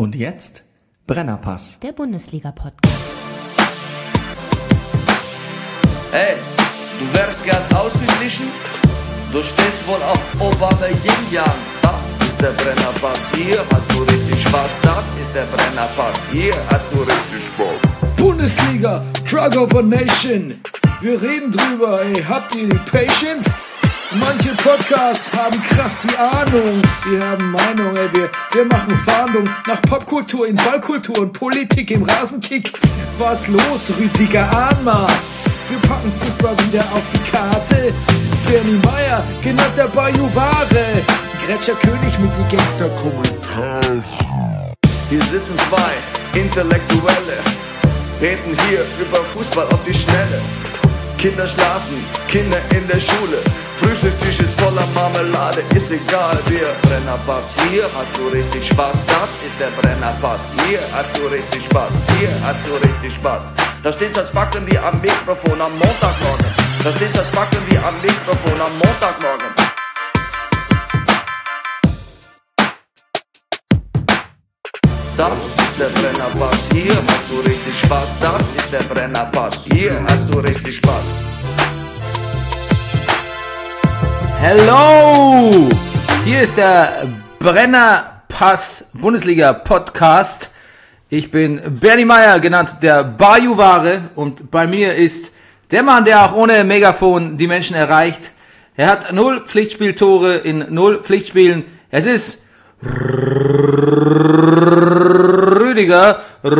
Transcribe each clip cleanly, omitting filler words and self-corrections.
Und jetzt Brennerpass. Der Bundesliga-Podcast. Hey, du wärst gern ausgeglichen? Du stehst wohl auf Obama Yin-Yang. Das ist der Brennerpass, hier hast du richtig Spaß. Das ist der Brennerpass, hier hast du richtig Spaß. Bundesliga, Drug of a Nation. Wir reden drüber, ey, habt ihr die Patience? Manche Podcasts haben krass die Ahnung. Wir haben Meinung, ey, wir machen Fahndung nach Popkultur in Ballkultur und Politik im Rasenkick. Was los, Rüdiger Ahnma? Wir packen Fußball wieder auf die Karte. Bernie Meyer, genannt der Bajuware. Gretscher König mit die Gangster-Kommentare. Hier sitzen zwei Intellektuelle, reden hier über Fußball auf die Schnelle. Kinder schlafen, Kinder in der Schule. Frühstückstisch ist voller Marmelade, ist egal, wir Brennerpass. Hier hast du richtig Spaß, das ist der Brennerpass. Hier hast du richtig Spaß, hier hast du richtig Spaß. Da steht das Backen wie am Mikrofon am Montagmorgen. Da steht das Backen wie am Mikrofon am Montagmorgen. Das ist der Brennerpass, hier hast du richtig Spaß. Das ist der Brennerpass, hier hast du richtig Spaß. Hello! Hier ist der Brennerpass Bundesliga Podcast. Ich bin Bernie Meyer, genannt der Bajuware, und bei mir ist der Mann, der auch ohne Megafon die Menschen erreicht. Er hat 0 Pflichtspieltore in 0 Pflichtspielen. Es ist Rüdiger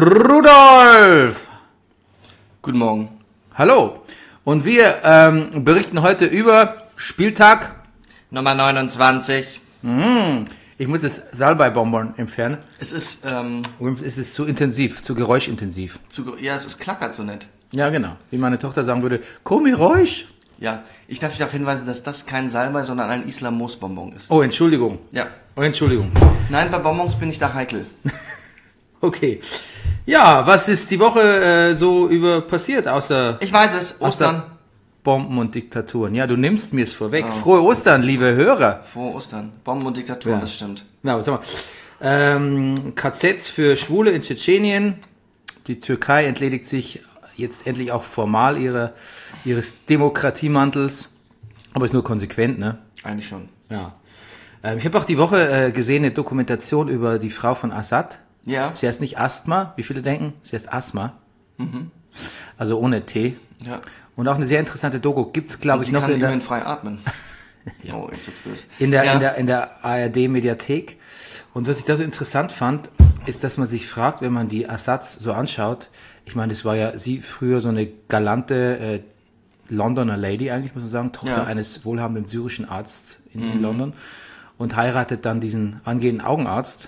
Rudolf. Guten Morgen. Hallo. Und wir berichten heute über Spieltag Nummer 29. Ich muss das Salbei-Bonbon entfernen. Es ist, Übrigens ist es zu intensiv, zu geräuschintensiv. es ist klackert so nett. Ja, genau. Wie meine Tochter sagen würde, komm, Geräusch. Ja, ich darf dich darauf hinweisen, dass das kein Salbei, sondern ein Islam-Moos-Bonbon ist. Oh, Entschuldigung. Ja. Oh, Entschuldigung. Nein, bei Bonbons bin ich da heikel. Okay. Ja, was ist die Woche so über passiert, außer Ich weiß es, Ostern. Bomben und Diktaturen? Ja, du nimmst mir es vorweg. Oh. Frohe Ostern, liebe Hörer. Frohe Ostern. Bomben und Diktaturen, Ja. Das stimmt. Na, was sagen wir? KZs für Schwule in Tschetschenien. Die Türkei entledigt sich jetzt endlich auch formal ihres Demokratiemantels. Aber ist nur konsequent, ne? Eigentlich schon. Ja. Ich habe auch die Woche gesehen, eine Dokumentation über die Frau von Assad. Ja. Sie heißt nicht Asthma, wie viele denken. Sie heißt Asthma. Also ohne T. Ja. Und auch eine sehr interessante Doku gibt's, glaube Und ich, sie noch kann in der, immerhin frei atmen. Oh, jetzt wird's böse. in der, Ja. in der ARD-Mediathek. Und was ich da so interessant fand, ist, dass man sich fragt, wenn man die Assads so anschaut, ich meine, das war ja sie früher so eine galante Londoner Lady eigentlich, muss man sagen, Tochter eines wohlhabenden syrischen Arztes in London, und heiratet dann diesen angehenden Augenarzt,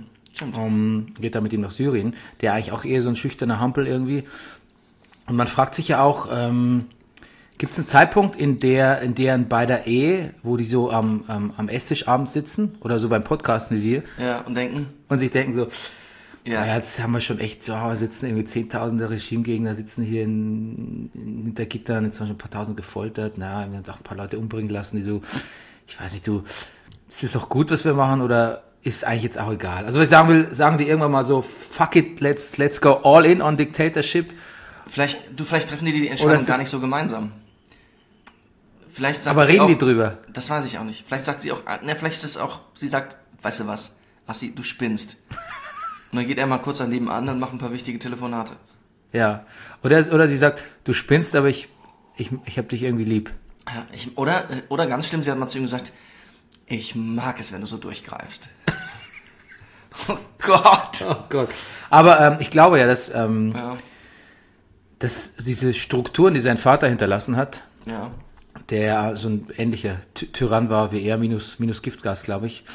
geht dann mit ihm nach Syrien, der eigentlich auch eher so ein schüchterner Hampel irgendwie. Und man fragt sich ja auch, gibt es einen Zeitpunkt, in deren bei der Ehe, wo die so am Esstisch abends sitzen oder so beim Podcasten wie wir, Ja, und denken? und sich denken so, Ja. ja, jetzt haben wir schon echt so, sitzen irgendwie Zehntausende Regimegegner, sitzen hier hinter Gittern, jetzt haben schon ein paar Tausend gefoltert, wir haben auch ein paar Leute umbringen lassen, die so, ich weiß nicht, ist das auch gut, was wir machen, oder ist eigentlich jetzt auch egal? Also was ich sagen will, sagen die irgendwann mal so, fuck it, let's go all in on dictatorship. Vielleicht treffen die Entscheidung ist gar das- nicht so gemeinsam. Vielleicht sagt Aber sie reden auch, die drüber? Das weiß ich auch nicht. Vielleicht sagt sie auch, vielleicht ist es auch, sie sagt, weißt du was, Assi, du spinnst. Und dann geht er mal kurz daneben an und macht ein paar wichtige Telefonate. Ja. Oder sie sagt, du spinnst, aber ich hab dich irgendwie lieb. Ja, oder ganz schlimm, sie hat mal zu ihm gesagt, ich mag es, wenn du so durchgreifst. Oh Gott. Oh Gott. Aber ich glaube ja, dass Ja, diese Strukturen, die sein Vater hinterlassen hat, ja. der so ein ähnlicher Tyrann war wie er, minus Giftgas, glaube ich,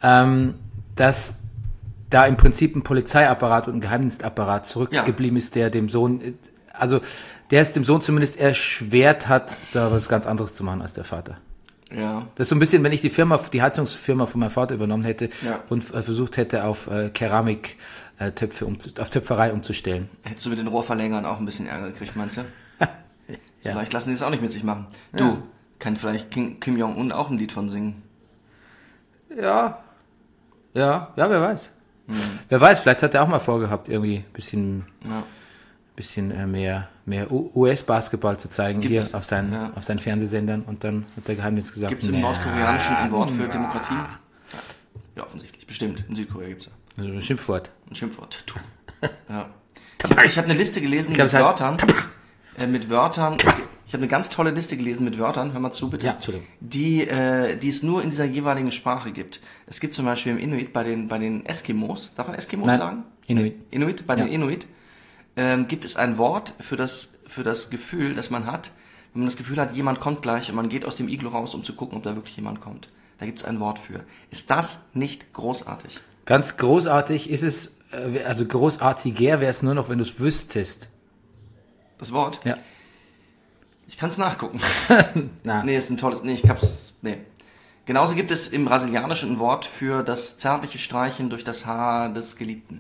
dass da im Prinzip ein Polizeiapparat und ein Geheimdienstapparat zurückgeblieben ist, der dem Sohn, also der es dem Sohn zumindest erschwert hat, da was ganz anderes zu machen als der Vater. Ja. Das ist so ein bisschen, wenn ich die Heizungsfirma von meinem Vater übernommen hätte und versucht hätte, auf Keramiktöpfe auf Töpferei umzustellen. Hättest du mit den Rohrverlängern auch ein bisschen Ärger gekriegt, meinst du? So Ja. leicht lassen die es auch nicht mit sich machen. Du, kann vielleicht Kim Jong-un auch ein Lied von singen? Ja, wer weiß. Wer weiß, vielleicht hat er auch mal vorgehabt, irgendwie ein Ja. bisschen mehr US-Basketball zu zeigen Gibt's- hier auf seinen Fernsehsendern und dann hat der Geheimdienst gesagt, Gibt es im Nordkoreanischen ein Wort für Demokratie? Ja, offensichtlich. Bestimmt. In Südkorea gibt es also ein Schimpfwort. ein Schimpfwort. Ja. Ich habe eine Liste gelesen glaub, mit es heißt- Wörtern. Ich habe eine ganz tolle Liste gelesen mit Wörtern. Hör mal zu, bitte. Ja, Entschuldigung. Die es nur in dieser jeweiligen Sprache gibt. Es gibt zum Beispiel im Inuit bei den Eskimos. Darf man Eskimos Nein, sagen? Inuit. Inuit, bei Ja. den Inuit gibt es ein Wort für das Gefühl, das man hat, wenn man das Gefühl hat, jemand kommt gleich und man geht aus dem Iglu raus, um zu gucken, ob da wirklich jemand kommt. Da gibt es ein Wort für. Ist das nicht großartig? Ganz großartig ist es, also großartiger wäre es nur noch, wenn du es wüsstest. Das Wort? Ja. Ich kann es nachgucken. Na. Nee, ist ein tolles. Nee, ich hab's. Nee. Genauso gibt es im Brasilianischen ein Wort für das zärtliche Streichen durch das Haar des Geliebten.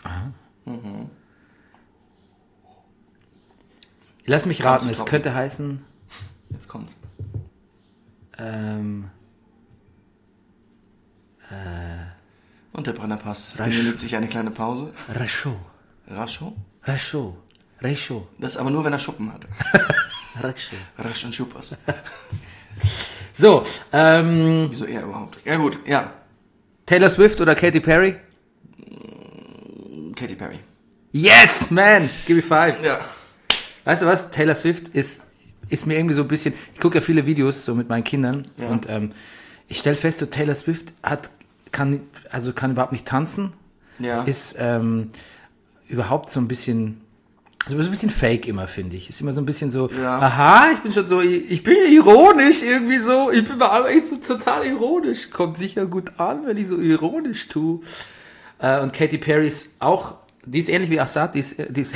Lass mich raten, zu es toppen. könnte heißen, Jetzt kommt's. Und der Brennerpass genehmigt sich eine kleine Pause. Rascho. Rascho? Rascho. Rascho. Das ist aber nur, wenn er Schuppen hat. Rascho. Rasch und Schuppers. So, Wieso er überhaupt? Ja gut, ja. Taylor Swift oder Katy Perry? Katy Perry. Yes, man! Give me 5. Ja. Weißt du was? Taylor Swift ist mir irgendwie so ein bisschen, ich gucke ja viele Videos so mit meinen Kindern Ja. und ich stelle fest, so Taylor Swift kann überhaupt nicht tanzen, Ja. ist überhaupt so ein bisschen fake immer, finde ich. Ist immer so ein bisschen so, Ja. aha, ich bin ironisch irgendwie so, ich bin bei allem echt so total ironisch. Kommt sicher gut an, wenn ich so ironisch tue. Und Katy Perry ist auch, die ist ähnlich wie Assad, die ist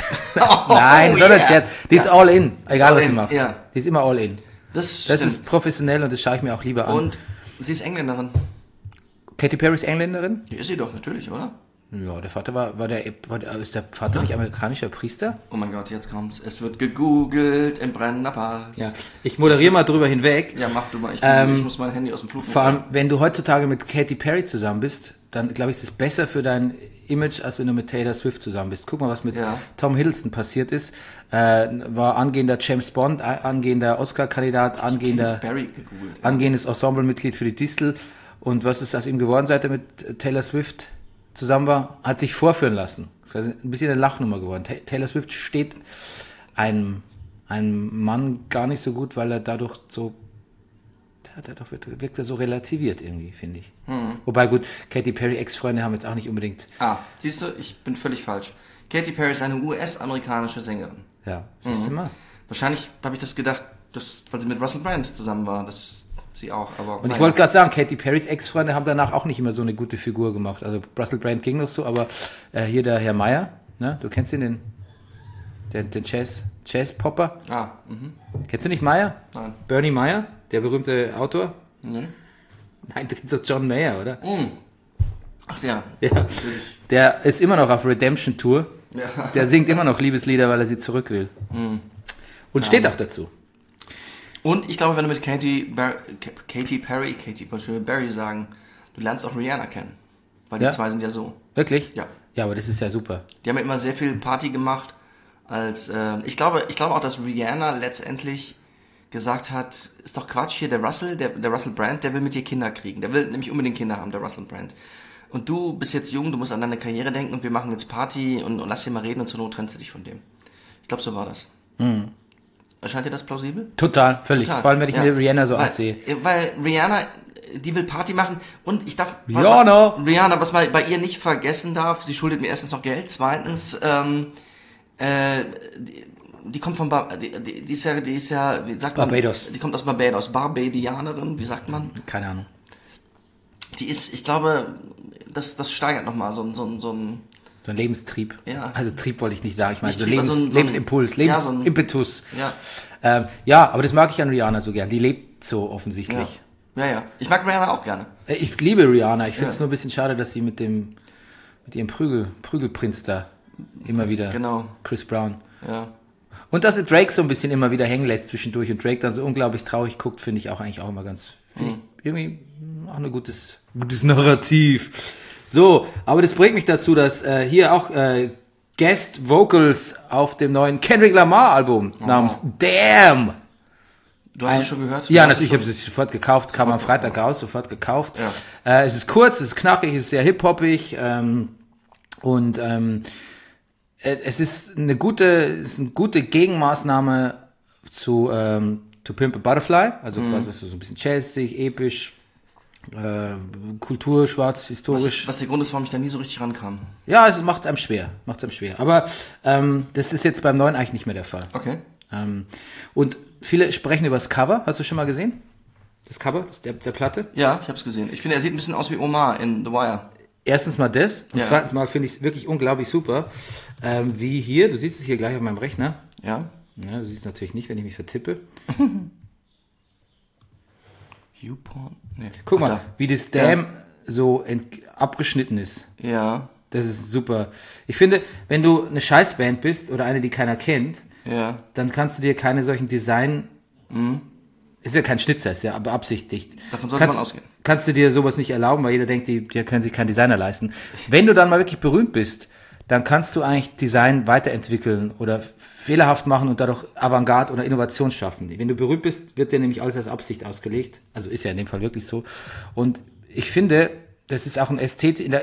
nein, yeah. Scherz. Die ist all in, egal all was sie in, macht. ja. Die ist immer all in. Das Das stimmt. ist professionell und das schaue ich mir auch lieber an. Und sie ist Engländerin. Katy Perry ist Engländerin? Die ist sie doch, natürlich, oder? Ja, der Vater ist der Vater nicht amerikanischer Priester? Oh mein Gott, jetzt kommt's. Es wird gegoogelt im Brennerpass. Ja. Ich moderiere mal drüber hinweg. Ja, mach du mal. Ich muss mein Handy aus dem Flug Vor allem, wenn du heutzutage mit Katy Perry zusammen bist, dann glaube ich, ist es besser für dein Image, als wenn du mit Taylor Swift zusammen bist. Guck mal, was mit Ja. Tom Hiddleston passiert ist. War angehender James Bond, angehender Oscar-Kandidat, Katy Perry gegoogelt. Ja. angehendes Ensemblemitglied für die Distel. Und was ist aus ihm geworden, seit er mit Taylor Swift zusammen war? Hat sich vorführen lassen. Das ist ein bisschen eine Lachnummer geworden. Taylor Swift steht einem Mann gar nicht so gut, weil er dadurch so, dadurch wirkt er so relativiert irgendwie, finde ich. Wobei gut, Katy Perry Ex-Freunde haben jetzt auch nicht unbedingt, Siehst du, ich bin völlig falsch. Katy Perry ist eine US-amerikanische Sängerin. ja, siehst du mal. Wahrscheinlich habe ich das gedacht, weil sie mit Russell Brand zusammen war. Sie auch, aber. Und ich wollte gerade sagen, Katy Perrys Ex-Freunde haben danach auch nicht immer so eine gute Figur gemacht. Also Russell Brand ging noch so, aber hier der Herr Meyer, ne? Du kennst ihn, den Jazz-Popper. Kennst du nicht Meyer? Nein. Bernie Meyer, der berühmte Autor? Nee. Nein, du kennst doch John Mayer, oder? Ach ja. Ja. Der ist immer noch auf Redemption-Tour. Ja. Der singt immer noch Liebeslieder, weil er sie zurück will. Und steht auch dazu. Und ich glaube, wenn du mit Katy Perry sagen, du lernst auch Rihanna kennen. Weil die Ja. zwei sind ja so. Wirklich? Ja. Ja, aber das ist ja super. Die haben ja immer sehr viel Party gemacht. Ich glaube auch, dass Rihanna letztendlich gesagt hat, ist doch Quatsch hier, der Russell Brand, der will mit dir Kinder kriegen. Der will nämlich unbedingt Kinder haben, der Russell Brand. Und du bist jetzt jung, du musst an deine Karriere denken und wir machen jetzt Party und lass hier mal reden und zur Not trennst du dich von dem. Ich glaube, so war das. Erscheint dir das plausibel? Total, völlig. Total. Vor allem, wenn ich Ja. mir Rihanna so weil, ansehe. Weil Rihanna, die will Party machen und ich darf... Rihanna, was man bei ihr nicht vergessen darf, sie schuldet mir erstens noch Geld, zweitens, die kommt von die ist ja, wie sagt man? Barbados. Die kommt aus Barbados, Barbadianerin, wie sagt man? Keine Ahnung. Die ist, ich glaube, das steigert nochmal so ein So ein Lebenstrieb. Ja. Also Trieb wollte ich nicht sagen. Ich meine, Nicht so Trieb, aber so ein- Lebensimpuls, ja, so ein- Lebensimpetus. Ja. Ja, aber das mag ich an Rihanna so gern. Die lebt so offensichtlich. Ja. Ich mag Rihanna auch gerne. Ich liebe Rihanna. Ich finde es Ja. nur ein bisschen schade, dass sie mit ihrem Prügelprinz da immer wieder, Genau. Chris Brown. Ja. Und dass sie Drake so ein bisschen immer wieder hängen lässt zwischendurch und Drake dann so unglaublich traurig guckt, finde ich auch eigentlich auch immer ganz, finde ich irgendwie auch ein gutes Narrativ. So, aber das bringt mich dazu, dass hier auch Guest Vocals auf dem neuen Kendrick Lamar Album namens Damn. Du hast es schon gehört? Ja, natürlich, ich habe es sofort gekauft, kam am Freitag raus, sofort gekauft. Ja. Es ist kurz, es ist knackig, es ist sehr hip-hoppig und es ist eine gute Gegenmaßnahme zu To Pimp a Butterfly, also quasi so ein bisschen jazzig, episch, Kultur, schwarz, historisch. Was der Grund ist, warum ich da nie so richtig rankam. Ja, es macht einem schwer. Aber das ist jetzt beim neuen eigentlich nicht mehr der Fall. Okay. Und viele sprechen über das Cover. Hast du schon mal gesehen? Das Cover der Platte? Ja, ich habe es gesehen. Ich finde, er sieht ein bisschen aus wie Omar in The Wire. Erstens mal das und Ja. zweitens mal finde ich es wirklich unglaublich super. Wie hier, du siehst es hier gleich auf meinem Rechner. Ja. Ja, du siehst es natürlich nicht, wenn ich mich vertippe. YouPorn? Nee. Guck Ach, mal, wie das Damn so abgeschnitten ist. da. Ja. Das ist super. Ich finde, wenn du eine Scheißband bist oder eine, die keiner kennt, Ja. dann kannst du dir keine solchen Design... Ist ja kein Schnitzer, ist ja beabsichtigt. Davon sollte man ausgehen. Kannst du dir sowas nicht erlauben, weil jeder denkt, die können sich keinen Designer leisten. Wenn du dann mal wirklich berühmt bist, dann kannst du eigentlich Design weiterentwickeln oder fehlerhaft machen und dadurch Avantgarde oder Innovation schaffen. Wenn du berühmt bist, wird dir nämlich alles als Absicht ausgelegt. Also ist ja in dem Fall wirklich so. Und ich finde, das ist auch ein Ästhet in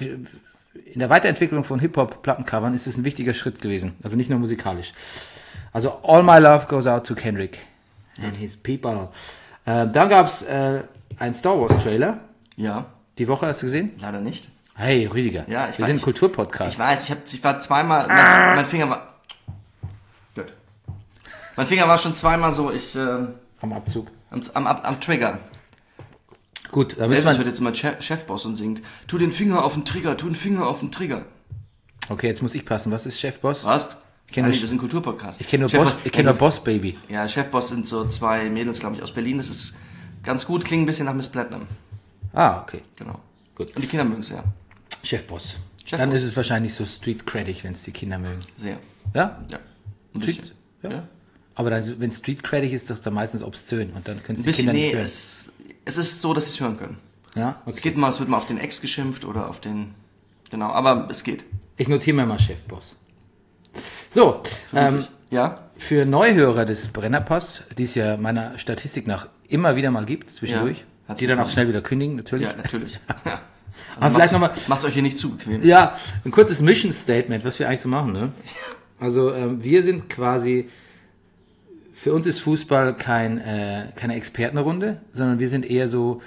der Weiterentwicklung von Hip-Hop-Plattencovern ist es ein wichtiger Schritt gewesen. Also nicht nur musikalisch. Also All My Love Goes Out to Kendrick and his people. Dann gab's einen Star Wars Trailer. Ja. Die Woche, hast du gesehen? Leider nicht. Hey, Rüdiger. Ja, wir sind ein Kulturpodcast. Ich weiß, ich war zweimal, mein Finger war, gut. Mein Finger war schon zweimal so, Am Abzug. am Trigger. Gut, da müssen Elvis wir... wird jetzt immer Chefboss und singt, tu den Finger auf den Trigger, tu den Finger auf den Trigger. Okay, jetzt muss ich passen. Was ist Chefboss? Was? kenn Nein, nur- wir sind ein Kulturpodcast. Ich kenne nur Boss Baby. Ja, Chefboss sind so zwei Mädels, glaube ich, aus Berlin. Das ist ganz gut, klingt ein bisschen nach Miss Platinum. Ah, okay. Genau. Gut. Und die Kinder mögen es sehr. Chefboss. Chefboss. Dann ist es wahrscheinlich so street-creddig, wenn es die Kinder mögen. Sehr. Ja? Ja. Ein Street? bisschen. Ja. Ja. Aber dann, wenn street-creddig ist, ist das dann meistens obszön und dann können es Ein die bisschen, Kinder nee, nicht hören. es ist so, dass sie es hören können. Ja? Es Okay. geht mal, es wird mal auf den Ex geschimpft oder auf den, genau, aber es geht. Ich notiere mir mal Chefboss. So, Ja? für Neuhörer des Brennerpass, die es ja meiner Statistik nach immer wieder mal gibt, zwischendurch, Ja. die dann auch schnell wieder kündigen, natürlich. Ja, natürlich. Ja. Aber vielleicht nochmal, Macht's euch hier nicht zu bequem. ja, ein kurzes Mission Statement, was wir eigentlich so machen, ne? Also, wir sind quasi, für uns ist Fußball keine Expertenrunde, sondern wir sind eher so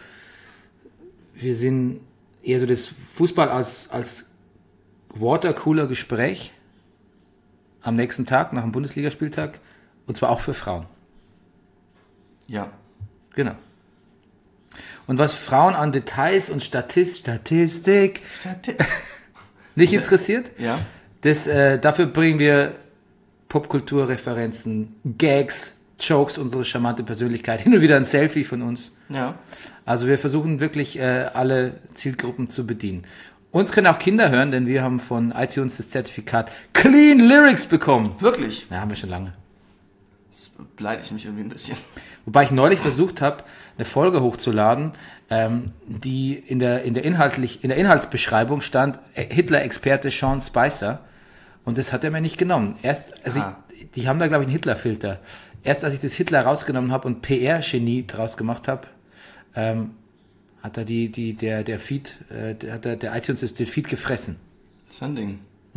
das Fußball als Watercooler-Gespräch am nächsten Tag, nach dem Bundesligaspieltag, und zwar auch für Frauen. Ja. Genau. Und was Frauen an Details und Statistik nicht interessiert, Ja. dafür bringen wir Popkulturreferenzen, Gags, Jokes, unsere charmante Persönlichkeit, hin und wieder ein Selfie von uns. Ja. Also wir versuchen wirklich alle Zielgruppen zu bedienen. Uns können auch Kinder hören, denn wir haben von iTunes das Zertifikat Clean Lyrics bekommen. Wirklich. Ja, haben wir schon lange. Das beleidigt mich irgendwie ein bisschen. Wobei ich neulich versucht habe, eine Folge hochzuladen, die in der Inhaltsbeschreibung stand, Hitler-Experte Sean Spicer. Und das hat er mir nicht genommen. Die haben da, glaube ich, einen Hitler-Filter. Erst als ich das Hitler rausgenommen habe und PR-Genie draus gemacht habe, hat er der Feed, der iTunes den Feed gefressen. Das ist ein Ding.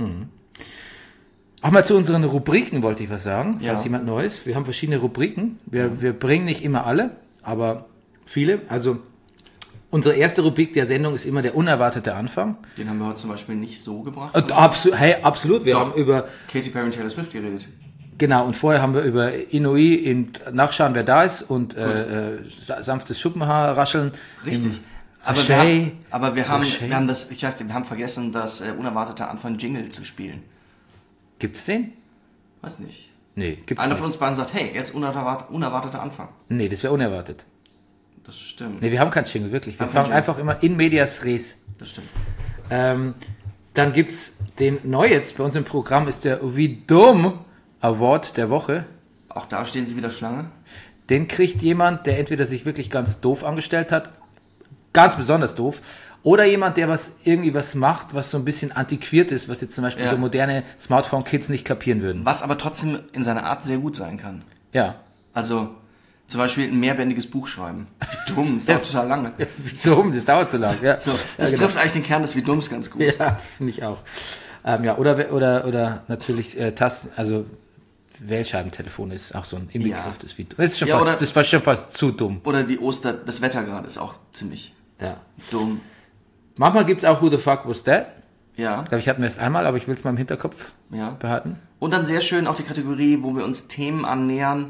Auch mal zu unseren Rubriken wollte ich was sagen, Ja. falls jemand Neues. Wir haben verschiedene Rubriken. Wir bringen nicht immer alle, aber viele. Also unsere erste Rubrik der Sendung ist immer der unerwartete Anfang. Den haben wir heute zum Beispiel nicht so gebracht. Absolut. Wir Doch. haben über, Katy Perry und Taylor Swift geredet. genau, und vorher haben wir über Inui Nachschauen, wer da ist und sanftes Schuppenhaar rascheln. Richtig. Im Aber wir haben Rocher. wir haben vergessen, das unerwartete Anfang Jingle zu spielen. Gibt's den? Weiß nicht. Nee, gibt's Einer nicht. von uns beiden sagt, hey, jetzt unerwarteter Anfang. Nee, das wäre unerwartet. Das stimmt. Nee, wir haben keinen Jingle, wirklich. Wir Haben keinen fangen Jingle. einfach immer in medias res. Das stimmt. Dann gibt's den neu jetzt bei uns im Programm ist der Wie dumm Award der Woche. Auch da stehen sie wieder Schlange. Den kriegt jemand, der entweder sich wirklich ganz doof angestellt hat, ganz besonders doof, Oder jemand, der irgendwie was macht, was so ein bisschen antiquiert ist, was jetzt zum Beispiel so moderne Smartphone-Kids nicht kapieren würden. Was aber trotzdem in seiner Art sehr gut sein kann. Ja. Also zum Beispiel ein mehrbändiges Buch schreiben. Wie dumm, das dauert total lange. So, das dauert zu lang. Ja. So, das trifft eigentlich den Kern des Wie Dumms ganz gut. Ja, finde ich auch. Oder natürlich Tasten, also Wählscheibentelefon ist auch so ein Inbegriff des Wie Dumms. Das ist schon fast zu dumm. Oder das Wetter gerade ist auch ziemlich dumm. Manchmal gibt es auch Who the fuck was that? Ja. Ich glaube, ich hatten wir es einmal, aber ich will es mal im Hinterkopf behalten. Und dann sehr schön auch die Kategorie, wo wir uns Themen annähern,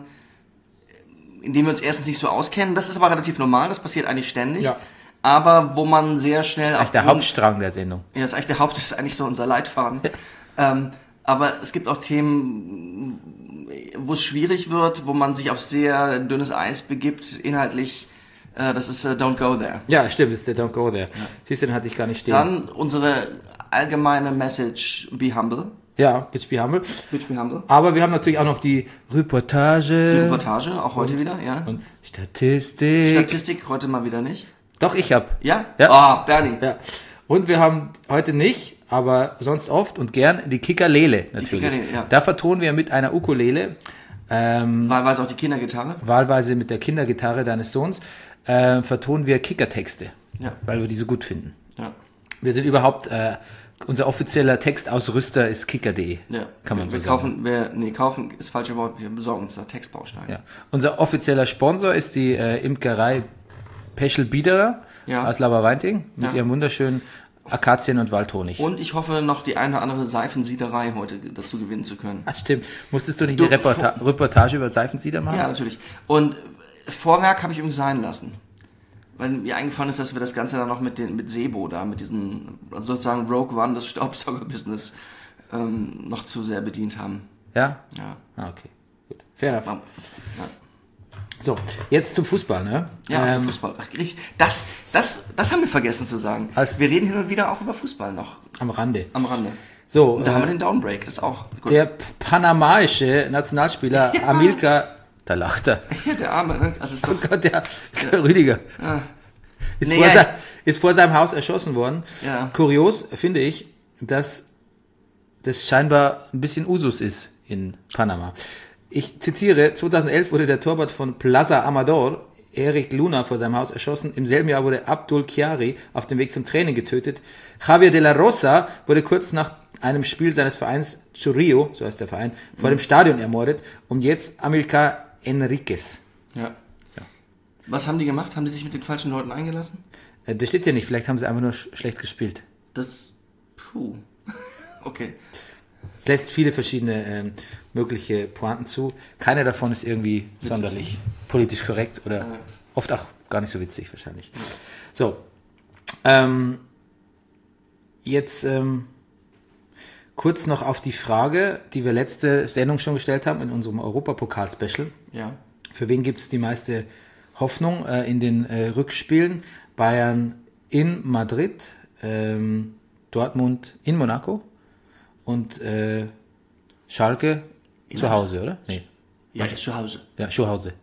in denen wir uns erstens nicht so auskennen. Das ist aber relativ normal, das passiert eigentlich ständig. Ja. Aber wo man sehr schnell... Das ist der Hauptstrang der Sendung. Ja, das ist eigentlich so unser Leitfaden. Aber es gibt auch Themen, wo es schwierig wird, wo man sich auf sehr dünnes Eis begibt, inhaltlich. Das ist Don't Go There. Ja, stimmt, das ist der Don't Go There. Siehst du, den hatte ich gar nicht stehen. Dann unsere allgemeine Message, Be Humble. Ja, Bitch Be Humble. Bitch Be Humble. Aber wir haben natürlich auch noch die Reportage. Die Reportage, auch heute wieder, ja. Und Statistik. Statistik heute mal wieder nicht. Doch, ich hab. Ja? Ah, Bernie. Ja. Und wir haben heute nicht, aber sonst oft und gern die Kickerlele natürlich. Die Kickerlele, ja. Da vertonen wir mit einer Ukulele. Wahlweise auch die Kindergitarre. Wahlweise mit der Kindergitarre deines Sohns. Vertonen wir Kickertexte. Ja. Weil wir die so gut finden. Ja. Wir sind überhaupt... unser offizieller Textausrüster ist kicker.de. Ja. Kann man so sagen. Kaufen ist das falsche Wort. Wir besorgen uns da Textbausteine. Ja. Unser offizieller Sponsor ist die Imkerei Peschel Biederer aus Laberweinting mit ihrem wunderschönen Akazien- und Waldhonig. Und ich hoffe, noch die eine oder andere Seifensiederei heute dazu gewinnen zu können. Ach, stimmt. Musstest du nicht eine Reportage über Seifensieder machen? Ja, natürlich. Und Vorwerk habe ich übrigens sein lassen. Weil mir eingefallen ist, dass wir das Ganze dann noch mit Sebo da, mit diesen, also sozusagen Rogue One des Staubsauger-Business noch zu sehr bedient haben. Ja? Ja. Ah, okay. Gut. Fair enough. Ja. So, jetzt zum Fußball, ne? Ja, Fußball. Das haben wir vergessen zu sagen. Wir reden hin und wieder auch über Fußball noch. Am Rande. So. Und da haben wir den Downbreak, das ist auch gut. Der panamaische Nationalspieler Amilcar. Da lacht er. Ja, der Arme, ne? Also ist oh Gott, der Rüdiger. Ja. Ist vor seinem Haus erschossen worden. Ja. Kurios finde ich, dass das scheinbar ein bisschen Usus ist in Panama. Ich zitiere, 2011 wurde der Torwart von Plaza Amador, Eric Luna, vor seinem Haus erschossen. Im selben Jahr wurde Abdul Chiari auf dem Weg zum Training getötet. Javier de la Rosa wurde kurz nach einem Spiel seines Vereins Churrillo, so heißt der Verein, vor dem Stadion ermordet. Und jetzt Amilcar Enriquez. Ja. Was haben die gemacht? Haben die sich mit den falschen Leuten eingelassen? Das steht ja nicht. Vielleicht haben sie einfach nur schlecht gespielt. Okay. Es lässt viele verschiedene mögliche Pointen zu. Keiner davon ist irgendwie sonderlich politisch korrekt oder oft auch gar nicht so witzig wahrscheinlich. So. Jetzt kurz noch auf die Frage, die wir letzte Sendung schon gestellt haben in unserem Europapokal-Special. Ja. Für wen gibt es die meiste Hoffnung in den Rückspielen? Bayern in Madrid, Dortmund in Monaco und Schalke zu Hause, oder? Nee. Ja, zu Hause. Ja, zu Hause.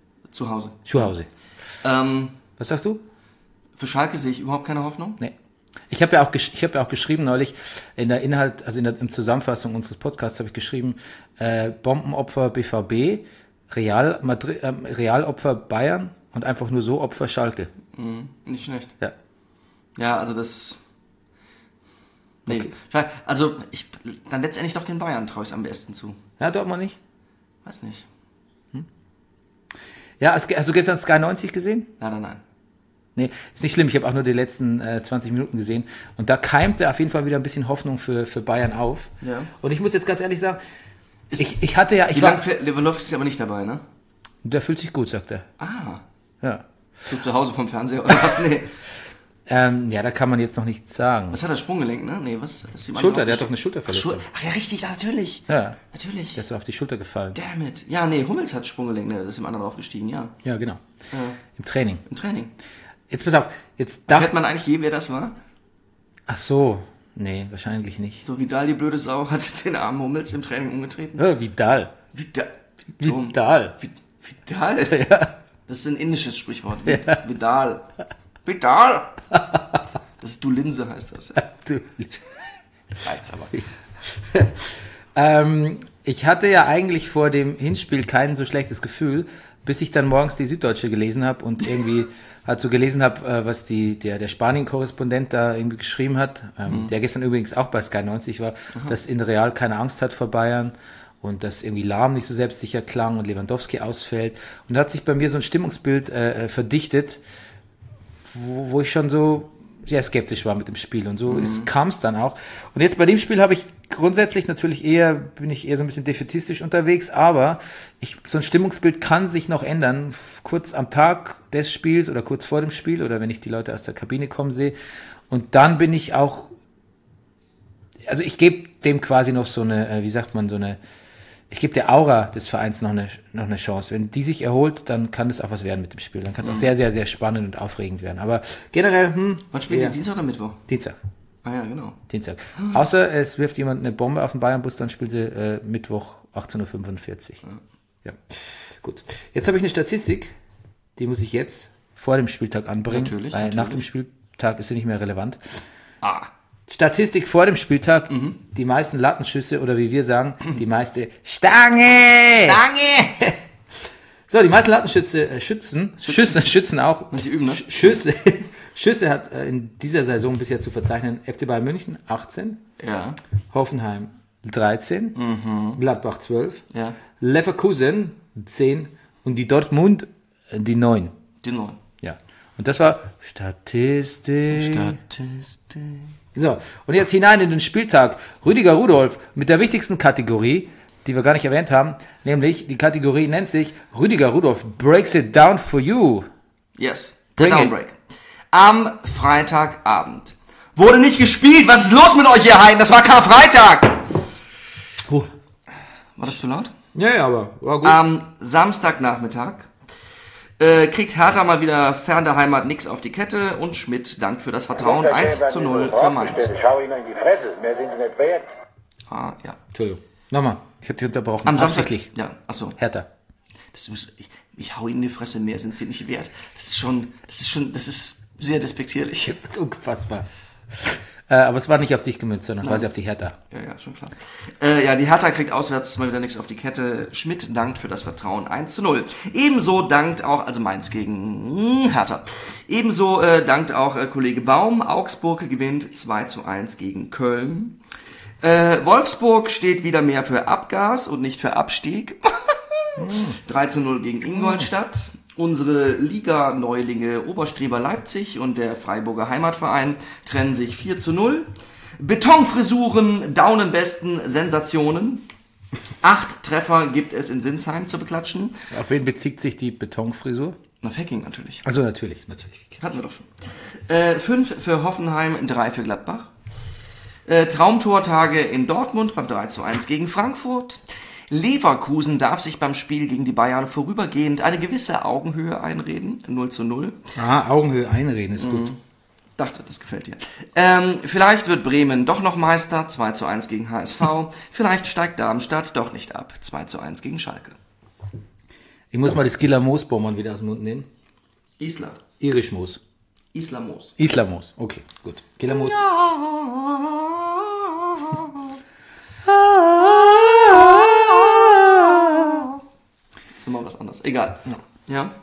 Was sagst du? Für Schalke sehe ich überhaupt keine Hoffnung. Nee. Ich habe ja auch geschrieben neulich in der Zusammenfassung unseres Podcasts habe ich geschrieben, Bombenopfer BVB, Realopfer Bayern und einfach nur so Opfer Schalke. Nicht schlecht. Ja. Ja, also das... Nee, okay. Also dann letztendlich doch den Bayern traue ich es am besten zu. Ja, Dortmund nicht? Weiß nicht. Ja, hast du gestern Sky 90 gesehen? Nein. Nee, ist nicht schlimm, ich habe auch nur die letzten 20 Minuten gesehen und da keimte auf jeden Fall wieder ein bisschen Hoffnung für Bayern auf. Ja. Und ich muss jetzt ganz ehrlich sagen, ich hatte ja... Lewandowski ist aber nicht dabei, ne? Der fühlt sich gut, sagt er. Ah. Ja. So zu Hause vom Fernseher oder was? Nee. Ja, da kann man jetzt noch nichts sagen. Was hat er, Sprunggelenk, ne? Nee, was? Ist die Schulter, der hat doch eine Schulterverletzung. Ach ja, richtig, natürlich. Ja. Natürlich. Der ist auf die Schulter gefallen. Damn it. Ja, nee, Hummels hat Sprunggelenk, ne? Das ist im anderen aufgestiegen, ja. Ja, genau. Ja. Im Training. Jetzt pass auf, Hört man eigentlich wer das war? Ach so, nee, wahrscheinlich nicht. So Vidal, die blöde Sau, hat den armen Hummels im Training umgetreten. Ja, Vidal. Vidal? Ja. Das ist ein indisches Sprichwort. Vidal. Das ist Du Linse, heißt das. Du. Jetzt reicht's aber. Ich hatte ja eigentlich vor dem Hinspiel kein so schlechtes Gefühl, bis ich dann morgens die Süddeutsche gelesen habe und irgendwie halt so gelesen habe, was der Spanien-Korrespondent da irgendwie geschrieben hat, der gestern übrigens auch bei Sky 90 war, dass in Real keine Angst hat vor Bayern und dass irgendwie Lahm nicht so selbstsicher klang und Lewandowski ausfällt. Und da hat sich bei mir so ein Stimmungsbild verdichtet, wo ich schon so sehr skeptisch war mit dem Spiel. Und so kam es dann auch. Und jetzt bei dem Spiel habe ich grundsätzlich natürlich bin ich eher so ein bisschen defätistisch unterwegs, aber so ein Stimmungsbild kann sich noch ändern, kurz am Tag des Spiels oder kurz vor dem Spiel oder wenn ich die Leute aus der Kabine kommen sehe. Und dann bin ich auch, also ich gebe dem quasi noch so eine, ich gebe der Aura des Vereins noch eine Chance. Wenn die sich erholt, dann kann es auch was werden mit dem Spiel. Dann kann es auch sehr, sehr, sehr spannend und aufregend werden. Aber generell, Wann spielt ihr, Dienstag oder Mittwoch? Dienstag. Ah ja, genau. Dienstag. Außer es wirft jemand eine Bombe auf den Bayern-Bus, dann spielt sie Mittwoch 18.45 Uhr. Ja. Gut. Jetzt habe ich eine Statistik, die muss ich jetzt vor dem Spieltag anbringen. Natürlich. Nach dem Spieltag ist sie nicht mehr relevant. Ah. Statistik vor dem Spieltag, die meisten Lattenschüsse oder wie wir sagen, die meiste Stange! Stange! So, die meisten Schützen auch. Wenn sie üben, ne? Schüsse hat in dieser Saison bisher zu verzeichnen FC Bayern München 18, Ja. Hoffenheim 13, Gladbach 12, Ja. Leverkusen 10 und die Dortmund die 9. Die 9. Ja. Und das war Statistik. So, und jetzt hinein in den Spieltag. Rüdiger Rudolph mit der wichtigsten Kategorie, die wir gar nicht erwähnt haben, nämlich die Kategorie nennt sich Rüdiger Rudolph breaks it down for you. Yes. Der Bring it. Downbreak. Am Freitagabend wurde nicht gespielt. Was ist los mit euch, ihr Heiden? Das war Karfreitag. War War das zu laut? Ja, aber war gut. Am Samstagnachmittag kriegt Hertha mal wieder fern der Heimat nix auf die Kette und Schmidt dankt für das Vertrauen 1:0 für Mainz. Schau ihnen in die Fresse, mehr sind sie nicht wert. Ah, ja. Entschuldigung. Nochmal, ich habe dich unterbrochen. Am Samstag. Absichtlich. Ja, achso. Härter. Ich hau ihnen in die Fresse, mehr sind sie nicht wert. Das ist sehr despektierlich. Unfassbar. Aber es war nicht auf dich gemünzt, sondern quasi auf die Hertha. Ja, schon klar. Die Hertha kriegt auswärts mal wieder nichts auf die Kette. Schmidt dankt für das Vertrauen 1:0. Ebenso dankt auch, also Mainz gegen Hertha. Ebenso dankt auch Kollege Baum. Augsburg gewinnt 2:1 gegen Köln. Wolfsburg steht wieder mehr für Abgas und nicht für Abstieg. 3:0 gegen Ingolstadt. Unsere Liga-Neulinge Oberstreber Leipzig und der Freiburger Heimatverein trennen sich 4:0. Betonfrisuren, Daunenwesten, Sensationen. 8 Treffer gibt es in Sinsheim zu beklatschen. Auf wen bezieht sich die Betonfrisur? Na, Facking natürlich. Also natürlich. Hatten wir doch schon. 5 für Hoffenheim, 3 für Gladbach. Traumtortage in Dortmund beim 3:1 gegen Frankfurt. Leverkusen darf sich beim Spiel gegen die Bayern vorübergehend eine gewisse Augenhöhe einreden. 0:0. Augenhöhe einreden ist gut. Dachte, das gefällt dir. Vielleicht wird Bremen doch noch Meister. 2:1 gegen HSV. Vielleicht steigt Darmstadt doch nicht ab. 2:1 gegen Schalke. Ich muss mal das Gila Moosbaumern wieder aus dem Mund nehmen. Isla. Irischmoos. Islamos. Islamos. Okay, gut. Gila Moos. Ist nochmal was anderes. Egal. Ja.